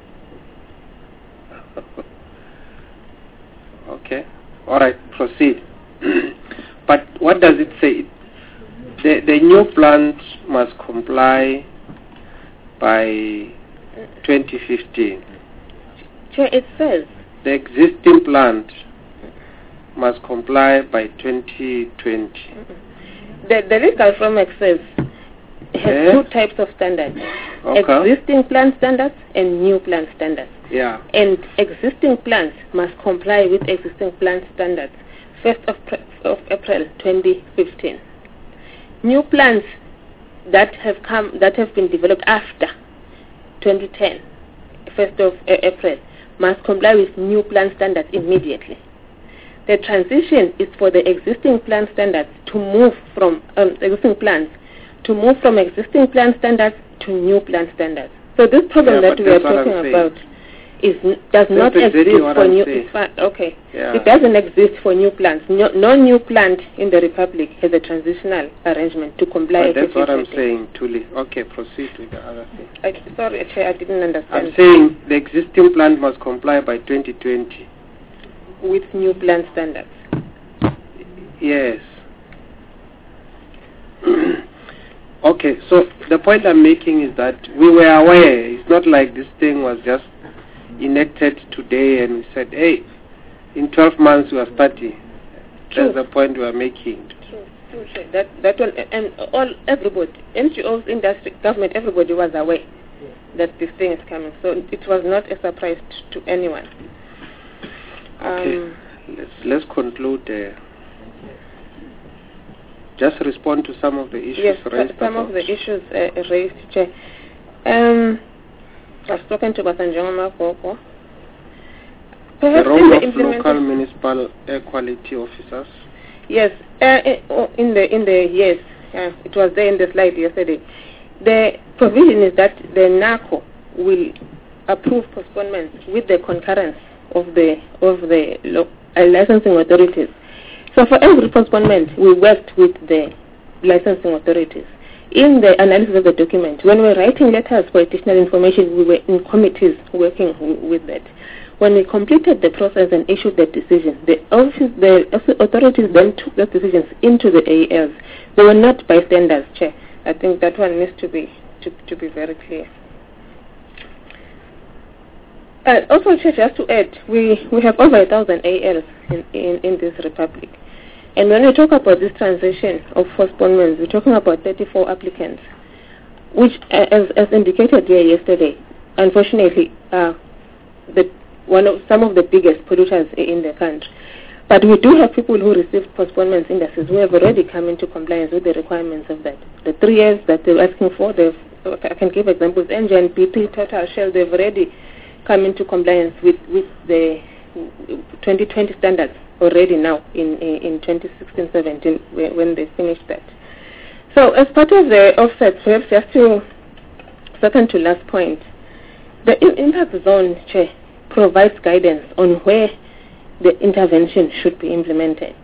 Okay. All right, proceed. But what does it say? The new plant must comply by 2015. Chair, it says the existing plant must comply by 2020. The legal framework says it has two types of standards. Okay. Existing plant standards and new plant standards. Yeah. And existing plants must comply with existing plant standards 1st of April 2015. New plants that have been developed after 2010, 1st of April, must comply with new plant standards immediately. The transition is for the existing plant standards to move from existing plants existing plant standards to new plant standards. So this problem that we are talking about does not exist for new. Okay, yeah. It doesn't exist for new plants. No new plant in the Republic has a transitional arrangement to comply. That's what I'm saying, Tuli. Okay, proceed with the other thing. Sorry, Chair, I didn't understand. I'm saying the existing plant must comply by 2020 with new plant standards. Yes. Okay, so the point I'm making is that we were aware. It's not like this thing was just enacted today and we said, hey, in 12 months we are starting. That's the point we are making. True. That one, and everybody, NGOs, industry, government, everybody was aware that this thing is coming. So it was not a surprise to anyone. Okay. Let's conclude. Just respond to some of the issues yes, raised. Some of the issues raised, Chair. I've spoken to Basanjong Makoko. The role of local municipal air quality officers. Yes, it was there in the slide yesterday. The provision is that the NACO will approve postponements with the concurrence of the licensing authorities. So for every postponement, we worked with the licensing authorities. In the analysis of the document, when we were writing letters for additional information, we were in committees working with that. When we completed the process and issued that decision, the authorities then took those decisions into the AELs. They were not bystanders, Chair. I think that one needs to be very clear. Also, Chair, just to add, we have over 1,000 AELs in this republic. And when we talk about this transition of postponements, we're talking about 34 applicants, which, as indicated here yesterday, unfortunately, some of the biggest polluters in the country. But we do have people who received postponements indexes who have already come into compliance with the requirements of that. The 3 years that they're asking for, I can give examples, Engen, BP, Total, Shell, they've already come into compliance with the 2020 standards already now in 2016-17 when they finished that. So as part of the offset, perhaps just to second to last point, the impact zone, Chair, provides guidance on where the intervention should be implemented.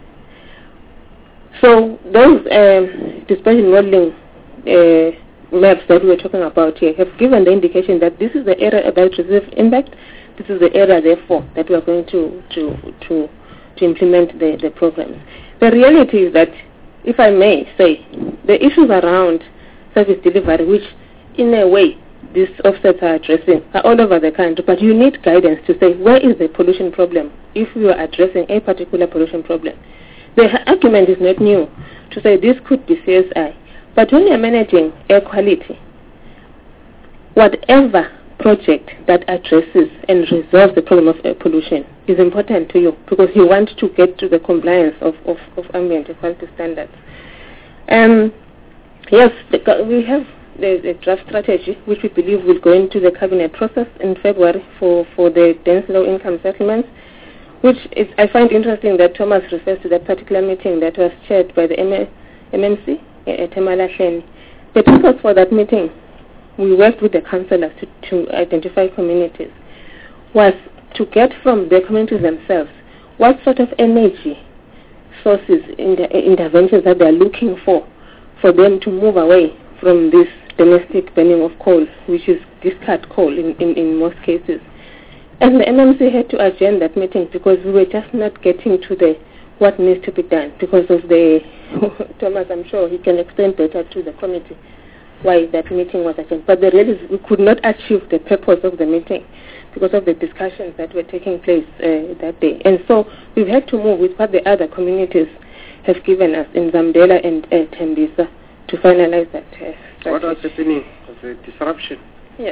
So those dispersion modeling maps that we're talking about here have given the indication that this is the area about received impact. This is the area, therefore, that we are going to implement the programs. The reality is that, if I may say, the issues around service delivery, which in a way these offsets are addressing, are all over the country, but you need guidance to say where is the pollution problem if you are addressing a particular pollution problem. The argument is not new to say this could be CSI, but when you are managing air quality, whatever project that addresses and resolves the problem of air pollution is important to you because you want to get to the compliance of ambient air quality standards. Yes, we have the draft strategy which we believe will go into the cabinet process in February for the dense low income settlements, which is, I find interesting that Thomas refers to that particular meeting that was chaired by the MMC at Temalahleni. The purpose for that meeting, we worked with the councillors to identify communities, was to get from the communities themselves what sort of energy sources, interventions that they are looking for them to move away from this domestic burning of coal, which is discard coal in most cases. And the MMC had to adjourn that meeting because we were just not getting to what needs to be done because of the, Thomas, I'm sure he can explain better to the committee why that meeting was adjourned. But the reality is we could not achieve the purpose of the meeting because of the discussions that were taking place that day. And so we've had to move with what the other communities have given us in Zambela and Tembisa to finalize that strategy. What was happening? Was a disruption? Yes.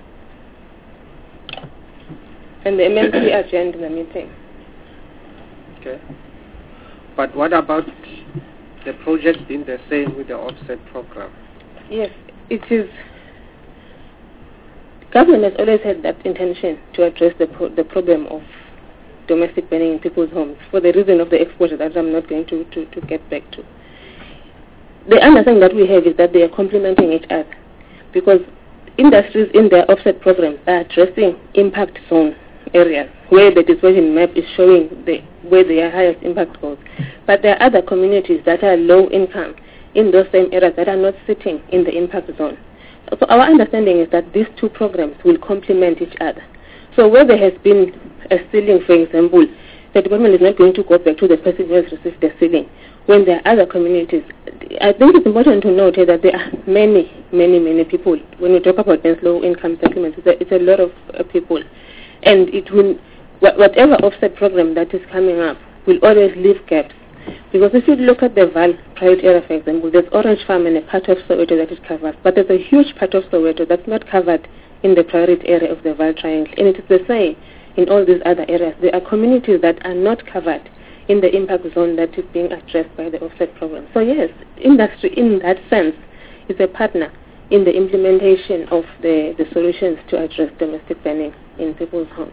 And the MMC adjourned the meeting. Okay. But what about the project being the same with the offset program? Yes, it is. Government has always had that intention to address the problem of domestic burning in people's homes for the reason of the exposure that I'm not going to get back to. The understanding that we have is that they are complementing each other because industries in their offset programs are addressing impact zone areas where the dispersion map is showing where their highest impact goes. But there are other communities that are low income in those same areas that are not sitting in the impact zone. So our understanding is that these two programs will complement each other. So where there has been a ceiling, for example, the department is not going to go back to the person who has received the ceiling. When there are other communities, I think it's important to note that there are many people. When we talk about low income settlements, it's a lot of people. And it will, whatever offset program that is coming up will always leave gaps Because if you look at the Vaal private area, for example, there's Orange Farm and a part of Soweto that is covered, but there's a huge part of Soweto that's not covered in the private area of the Vaal Triangle, and it is the same in all these other areas. There are communities that are not covered in the impact zone that is being addressed by the offset program. So yes, industry in that sense is a partner in the implementation of the solutions to address domestic burning in people's homes.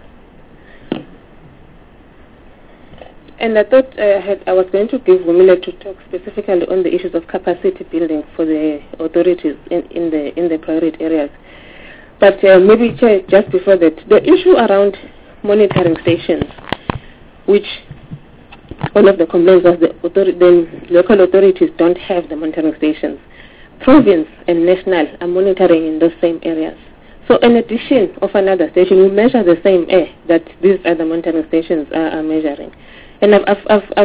And I thought I was going to give Wumile to talk specifically on the issues of capacity building for the authorities in the private areas. But maybe just before that, the issue around monitoring stations, which one of the complaints was the local authorities don't have the monitoring stations. Province and national are monitoring in those same areas. So in addition of another station, we measure the same air that these other monitoring stations are measuring. And I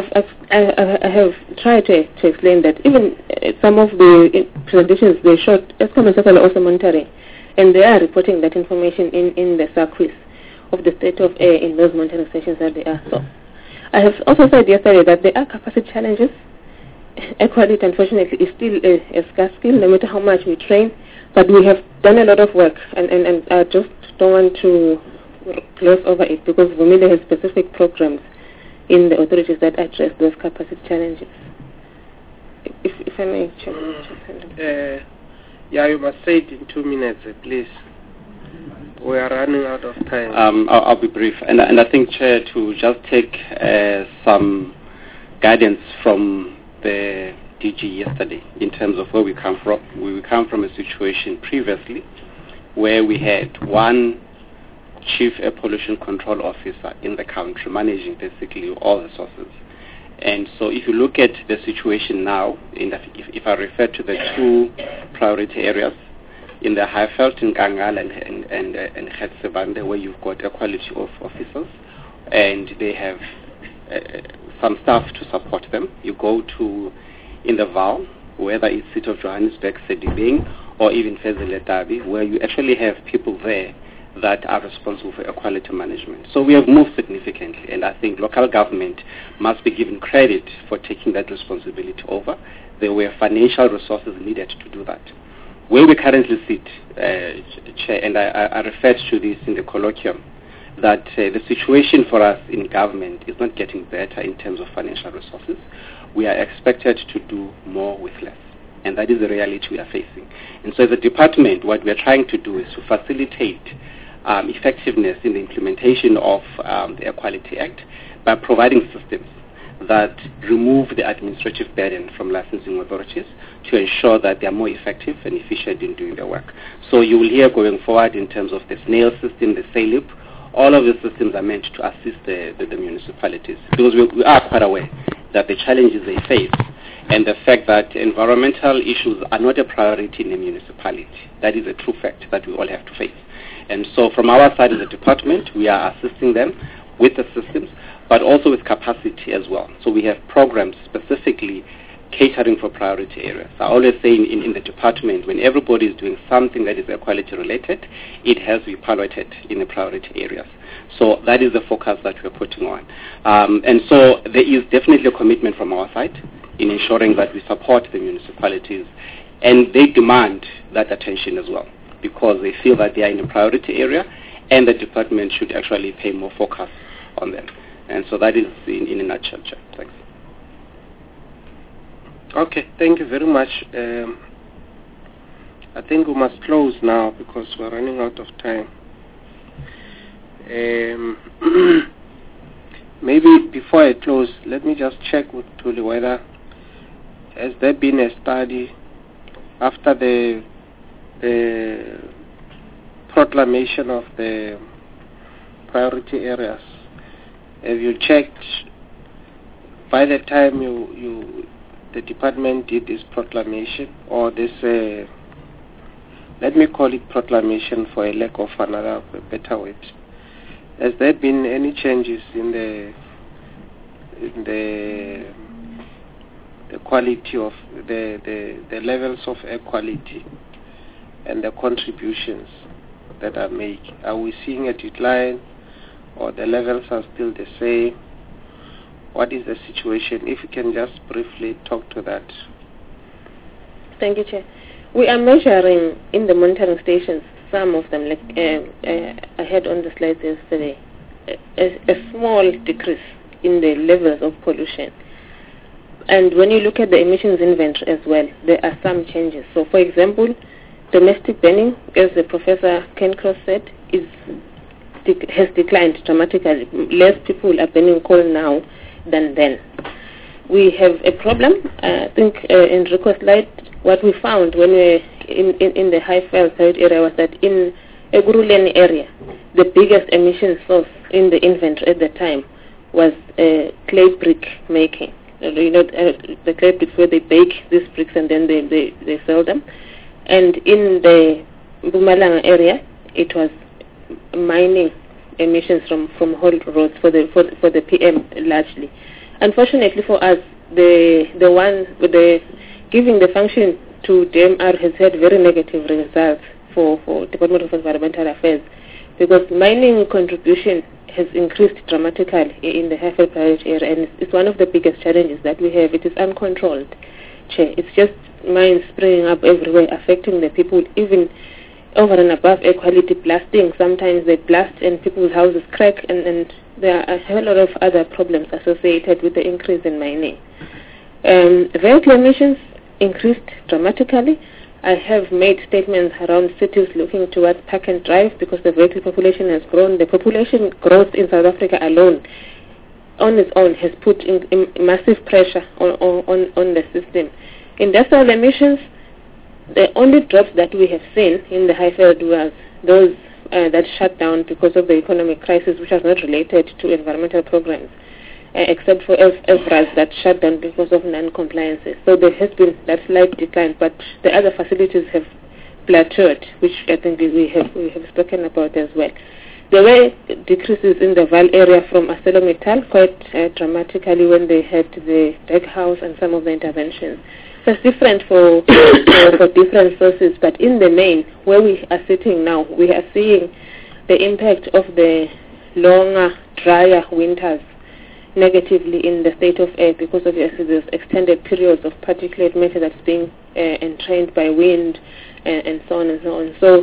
have tried to explain that even some of the presentations they showed Eskom and also monitoring, and they are reporting that information in the circuits of the state of air in those monitoring stations that they are. So I have also said yesterday that there are capacity challenges. Air quality, unfortunately, is still a scarce skill, no matter how much we train. But we have done a lot of work, and I just don't want to gloss over it because Wumile has specific programs in the authorities that address those capacity challenges. If I may check. Yeah, you must say it in 2 minutes, please. We are running out of time. I'll be brief. And I think, Chair, to just take some guidance from the DG yesterday in terms of where we come from. We come from a situation previously where we had one Chief Air Pollution Control Officer in the country managing basically all the sources. And so if you look at the situation now, if I refer to the two priority areas, in the Highveld in Gangal and Getsebande, where you've got air quality of officers, and they have some staff to support them. You go to in the Vaal, whether it's City of Johannesburg, Sedibeng, or even Fezile, where you actually have people there that are responsible for air quality management. So we have moved significantly, and I think local government must be given credit for taking that responsibility over. There were financial resources needed to do that. Where we currently sit, Chair, and I referred to this in the colloquium, that the situation for us in government is not getting better in terms of financial resources. We are expected to do more with less, and that is the reality we are facing. And so as a department, what we are trying to do is to facilitate effectiveness in the implementation of the Air Quality Act by providing systems that remove the administrative burden from licensing authorities to ensure that they are more effective and efficient in doing their work. So you will hear going forward in terms of the snail system, the SAILIP, all of the systems are meant to assist the municipalities, because we are quite aware that the challenges they face and the fact that environmental issues are not a priority in a municipality. That is a true fact that we all have to face. And so from our side as a department, we are assisting them with the systems, but also with capacity as well. So we have programs specifically catering for priority areas. I always say in the department, when everybody is doing something that is air quality related, it has to be piloted in the priority areas. So that is the focus that we're putting on. And so there is definitely a commitment from our side in ensuring that we support the municipalities, and they demand that attention as well, because they feel that they are in a priority area and the department should actually pay more focus on them. And so that is in a nutshell. Thanks. Okay, thank you very much. I think we must close now because we're running out of time. Maybe before I close, let me just check with Tuli whether has there been a study after the proclamation of the priority areas. Have you checked by the time the department did this proclamation, or this let me call it proclamation for a lack of another better word? Has there been any changes in the quality of the levels of air quality and the contributions that are made? Are we seeing a decline, or the levels are still the same, what is the situation? If you can just briefly talk to that. Thank you, Chair. We are measuring in the monitoring stations, some of them, like I had on the slides yesterday, a small decrease in the levels of pollution. And when you look at the emissions inventory as well, there are some changes. So, for example, domestic burning, as the Professor Ken Cross said, has declined dramatically. Less people are burning coal now than then. We have a problem. I think in Rico's slide, what we found when we were in the Highveld area was that in Ekurhuleni area, the biggest emission source in the inventory at the time was clay brick making. The clay bricks where they bake these bricks and then they sell them. And in the Mpumalanga area, it was mining emissions from haul roads for the PM largely. Unfortunately for us, the one with the giving the function to DMR has had very negative results for Department of Environmental Affairs, because mining contribution has increased dramatically in the Highveld priority area, and it's one of the biggest challenges that we have. It is uncontrolled. It's just mines springing up everywhere, affecting the people, even over and above air quality blasting. Sometimes they blast and people's houses crack, and there are a whole lot of other problems associated with the increase in mining. Vehicle emissions increased dramatically. I have made statements around cities looking towards park and drive because the vehicle population has grown. The population growth in South Africa alone, on its own, has put in massive pressure on the system. Industrial emissions, the only drops that we have seen in the Highveld was those that shut down because of the economic crisis, which are not related to environmental programs, except for EVRAs that shut down because of non-compliances. So there has been that slight decline, but the other facilities have plateaued, which I think we have spoken about as well. There were decreases in the Vaal area from ArcelorMittal quite dramatically when they had the deck house and some of the interventions. So it's different for different sources, but in the main, where we are sitting now, we are seeing the impact of the longer, drier winters negatively in the state of air because of these extended periods of particulate matter that's being entrained by wind and so on and so on. So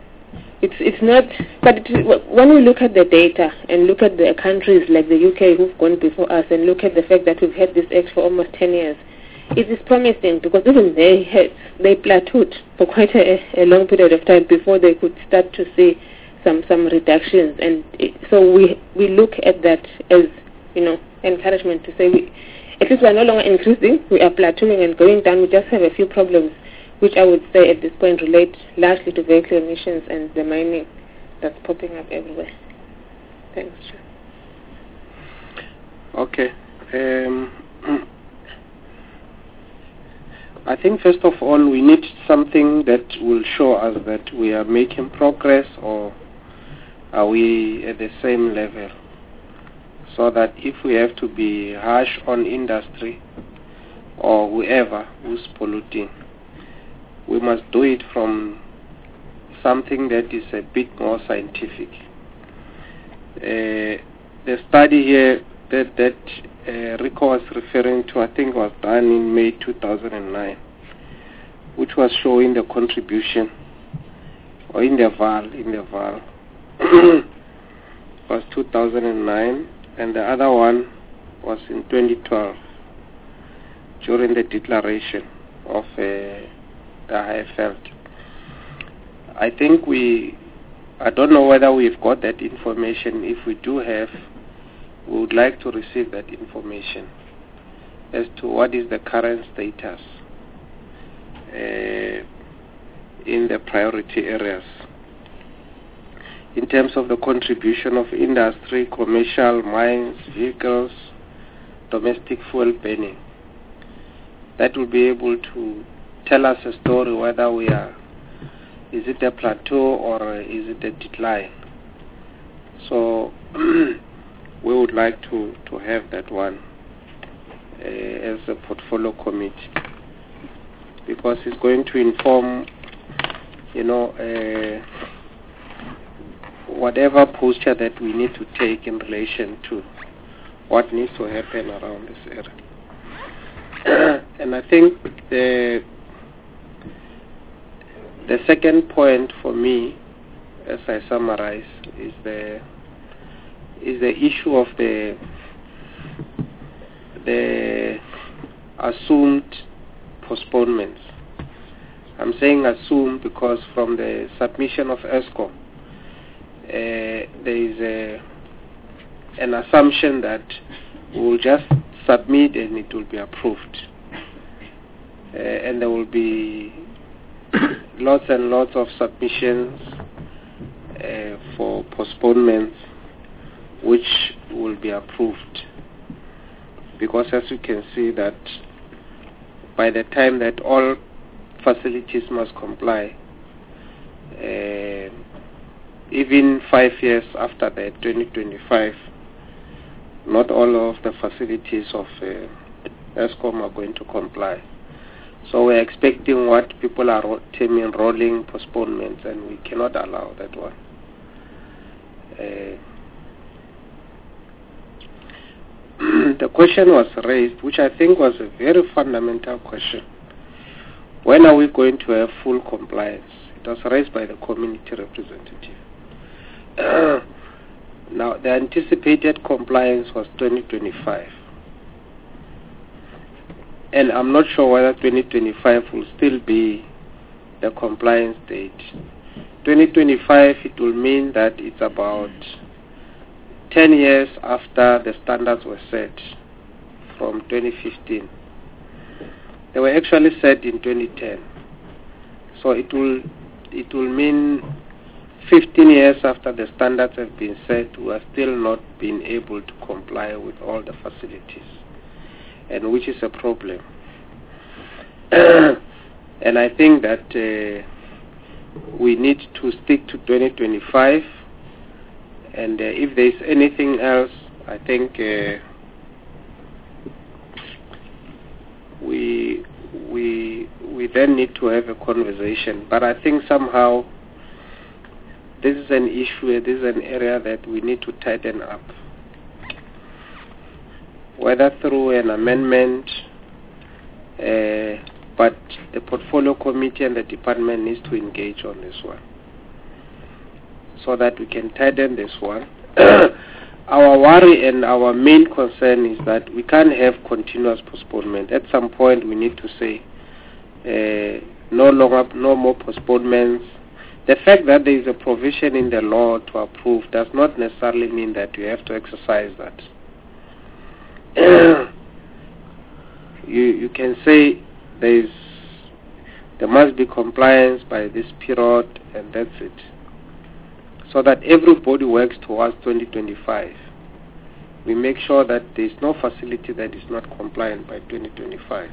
it's not, but when we look at the data and look at the countries like the UK who've gone before us and look at the fact that we've had this act for almost 10 years, it is promising, because even they plateaued for quite a long period of time before they could start to see some reductions. And so we look at that as, encouragement to say at least we are no longer increasing, we are plateauing and going down. We just have a few problems, which I would say at this point relate largely to vehicle emissions and the mining that's popping up everywhere. Thanks. Okay. I think first of all we need something that will show us that we are making progress, or are we at the same level, so that if we have to be harsh on industry or whoever who's polluting, we must do it from something that is a bit more scientific. The study here that Rico was referring to, I think was done in May 2009, which was showing the contribution, or in the Vaal was 2009, and the other one was in 2012 during the declaration of the Highveld. I think I don't know whether we've got that information. If we do have, we would like to receive that information as to what is the current status in the priority areas in terms of the contribution of industry, commercial, mines, vehicles, domestic fuel burning. That will be able to tell us a story whether is it a plateau or is it a decline. So we would like to have that one as a portfolio committee, because it's going to inform, whatever posture that we need to take in relation to what needs to happen around this area. And I think the second point for me, as I summarize, is the issue of the assumed postponements. I'm saying assumed because from the submission of ESCOM, there is an assumption that we'll just submit and it will be approved. And there will be lots and lots of submissions for postponements which will be approved. Because as you can see that by the time that all facilities must comply, even 5 years after that, 2025, not all of the facilities of ESCOM are going to comply. So we're expecting what people are terming rolling postponements, and we cannot allow that one. The question was raised, which I think was a very fundamental question. When are we going to have full compliance? It was raised by the community representative. Now, the anticipated compliance was 2025. And I'm not sure whether 2025 will still be the compliance date. 2025, it will mean that it's about 10 years after the standards were set from 2015. They were actually set in 2010. So it will mean 15 years after the standards have been set, we are still not being able to comply with all the facilities, and which is a problem. And I think that we need to stick to 2025, and if there is anything else, I think we then need to have a conversation. But I think somehow this is an issue, this is an area that we need to tighten up, whether through an amendment, but the portfolio committee and the department needs to engage on this one so that we can tighten this one. Our worry and our main concern is that we can't have continuous postponement. At some point we need to say no more postponements. The fact that there is a provision in the law to approve does not necessarily mean that you have to exercise that. You can say there must be compliance by this period, and that's it. So that everybody works towards 2025. We make sure that there is no facility that is not compliant by 2025.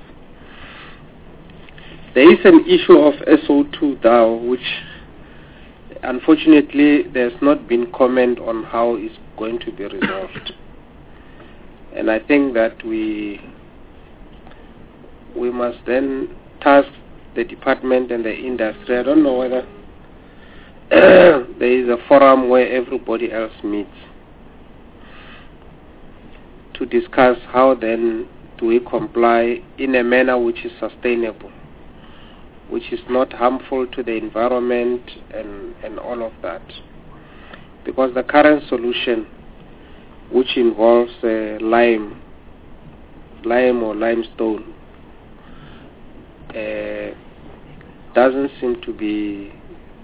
There is an issue of SO2 now, which unfortunately there's not been comment on how it's going to be resolved. And I think that we must then task the department and the industry. I don't know whether there is a forum where everybody else meets to discuss how then do we comply in a manner which is sustainable, which is not harmful to the environment and all of that. Because the current solution, which involves lime or limestone, doesn't seem to be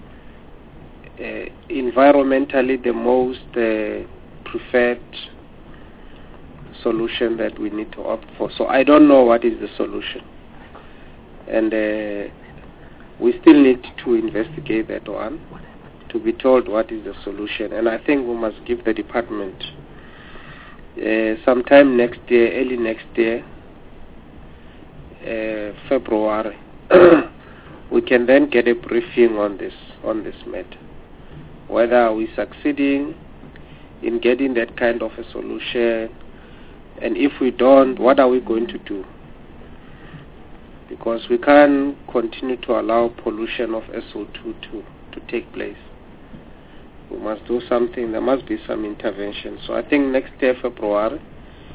environmentally the most preferred solution that we need to opt for. So I don't know what is the solution, and we still need to investigate that one to be told what is the solution. And I think we must give the department sometime next year, early next year, February, we can then get a briefing on this matter, whether we succeeding in getting that kind of a solution, and if we don't, what are we going to do? Because we can't continue to allow pollution of SO2 to take place. We must do something. There must be some intervention. So I think next year, February,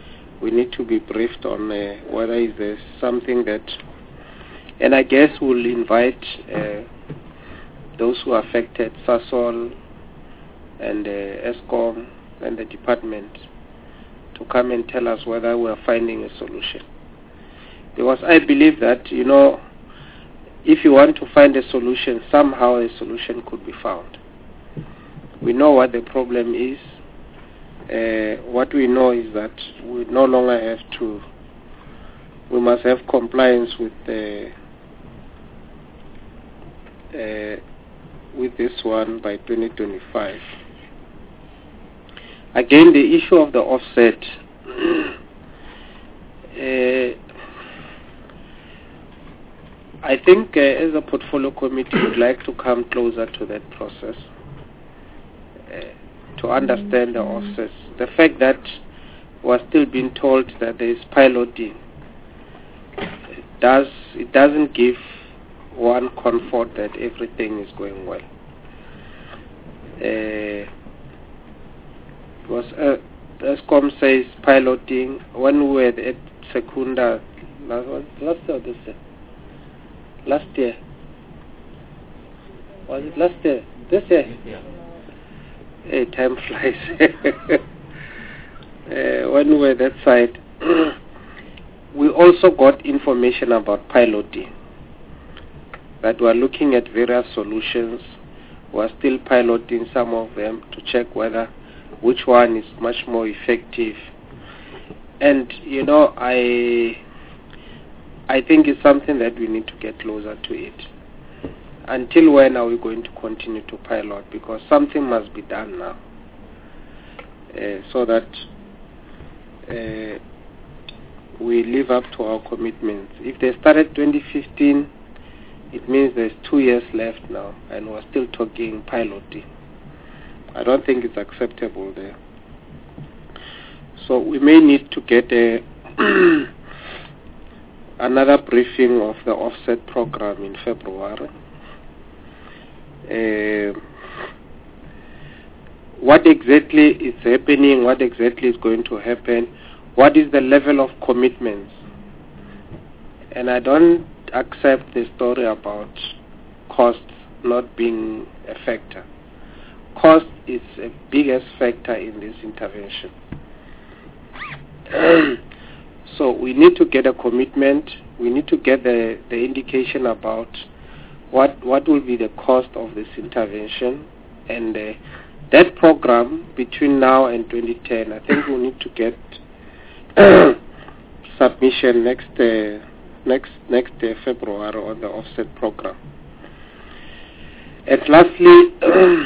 we need to be briefed on whether is there something that, and I guess we'll invite those who are affected, Sasol and ESCOM and the department, to come and tell us whether we are finding a solution. Because I believe that, you know, if you want to find a solution, somehow a solution could be found. We know what the problem is. What we know is that we no longer have to, we must have compliance with this one by 2025. Again, the issue of the offset. I think as a portfolio committee, we'd like to come closer to that process to understand the offsets. The fact that we're still being told that there is piloting, it doesn't give one comfort that everything is going well. Because ESCOM says piloting. When we were at Secunda last year, was it last year? This year? Hey, time flies. When we were that side, we also got information about piloting, that we are looking at various solutions. We are still piloting some of them to check whether which one is much more effective. And, you know, I think it's something that we need to get closer to it. Until when are we going to continue to pilot? Because something must be done now, so that we live up to our commitments. If they started 2015, it means there's 2 years left now, and we're still talking piloting. I don't think it's acceptable there. So we may need to get another briefing of the offset program in February. What exactly is happening, what exactly is going to happen, what is the level of commitments. And I don't accept the story about costs not being a factor. Cost is the biggest factor in this intervention. So we need to get a commitment, we need to get the indication about what will be the cost of this intervention, and that program between now and 2010, I think we need to get submission next February on the offset program. And lastly,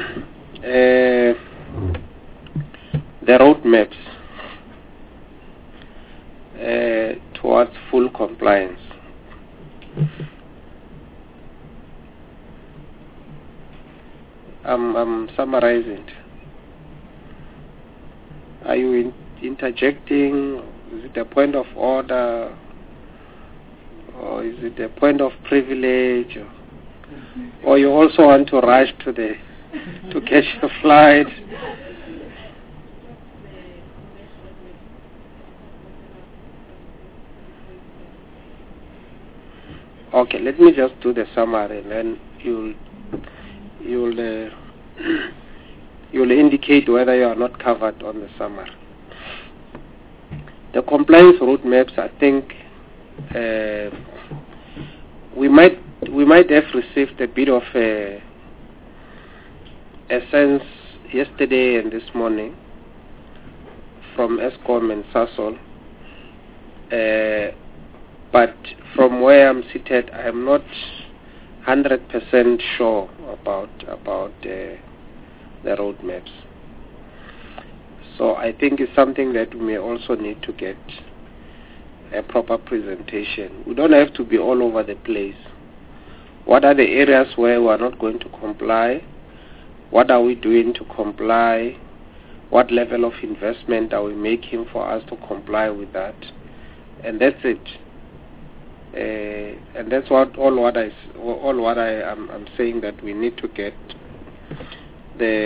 the roadmaps towards full compliance. I'm summarizing. Are you interjecting? Is it a point of order, or is it a point of privilege, or you also want to rush to catch the flight? Okay, let me just do the summary, and then you'll indicate whether you are not covered on the summary. The compliance roadmaps, I think we might have received a bit of a sense yesterday and this morning from ESCOM and Sasol, but from where I'm seated, I'm not 100% sure about the roadmaps. So I think it's something that we may also need to get a proper presentation. We don't have to be all over the place. What are the areas where we are not going to comply? What are we doing to comply? What level of investment are we making for us to comply with that? And that's it. And that's what I'm saying, that we need to get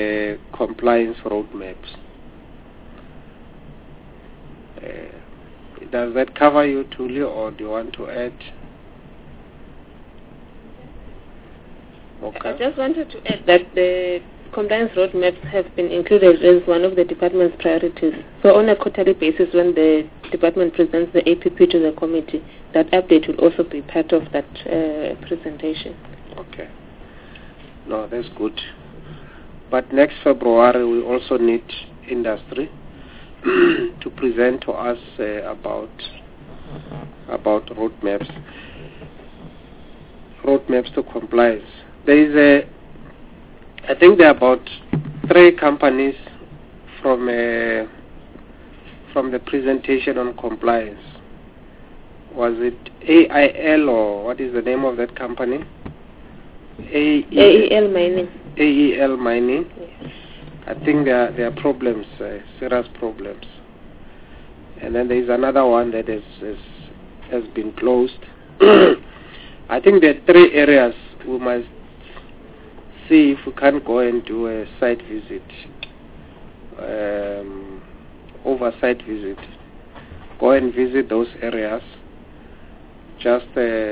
the compliance roadmaps. Does that cover you, Tuli, or do you want to add? Okay. I just wanted to add that the compliance roadmaps have been included as one of the department's priorities. So on a quarterly basis, when the department presents the APP to the committee, that update will also be part of that presentation. Okay. No, that's good. But next February, we also need industry to present to us about roadmaps to compliance. I think there are about 3 companies from the presentation on compliance. Was it AIL, or what is the name of that company? AEL Mining. AEL Mining. Yes. I think there are problems, serious problems. And then there is another one that has been closed. I think there are 3 areas we must see if we can go and do a site visit, oversight visit. Go and visit those areas. Just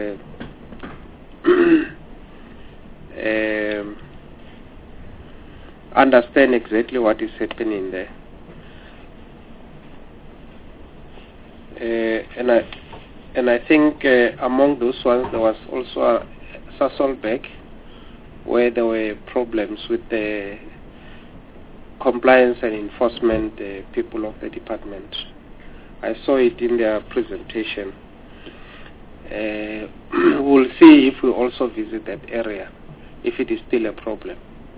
understand exactly what is happening there. And I think among those ones there was also Sasolburg, where there were problems with the compliance and enforcement people of the department. I saw it in their presentation. We'll see if we also visit that area, if it is still a problem.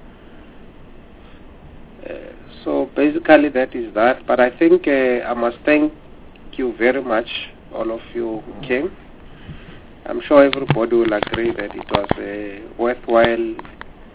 So basically that is that. But I think I must thank you very much, all of you who came. I'm sure everybody will agree that it was a worthwhile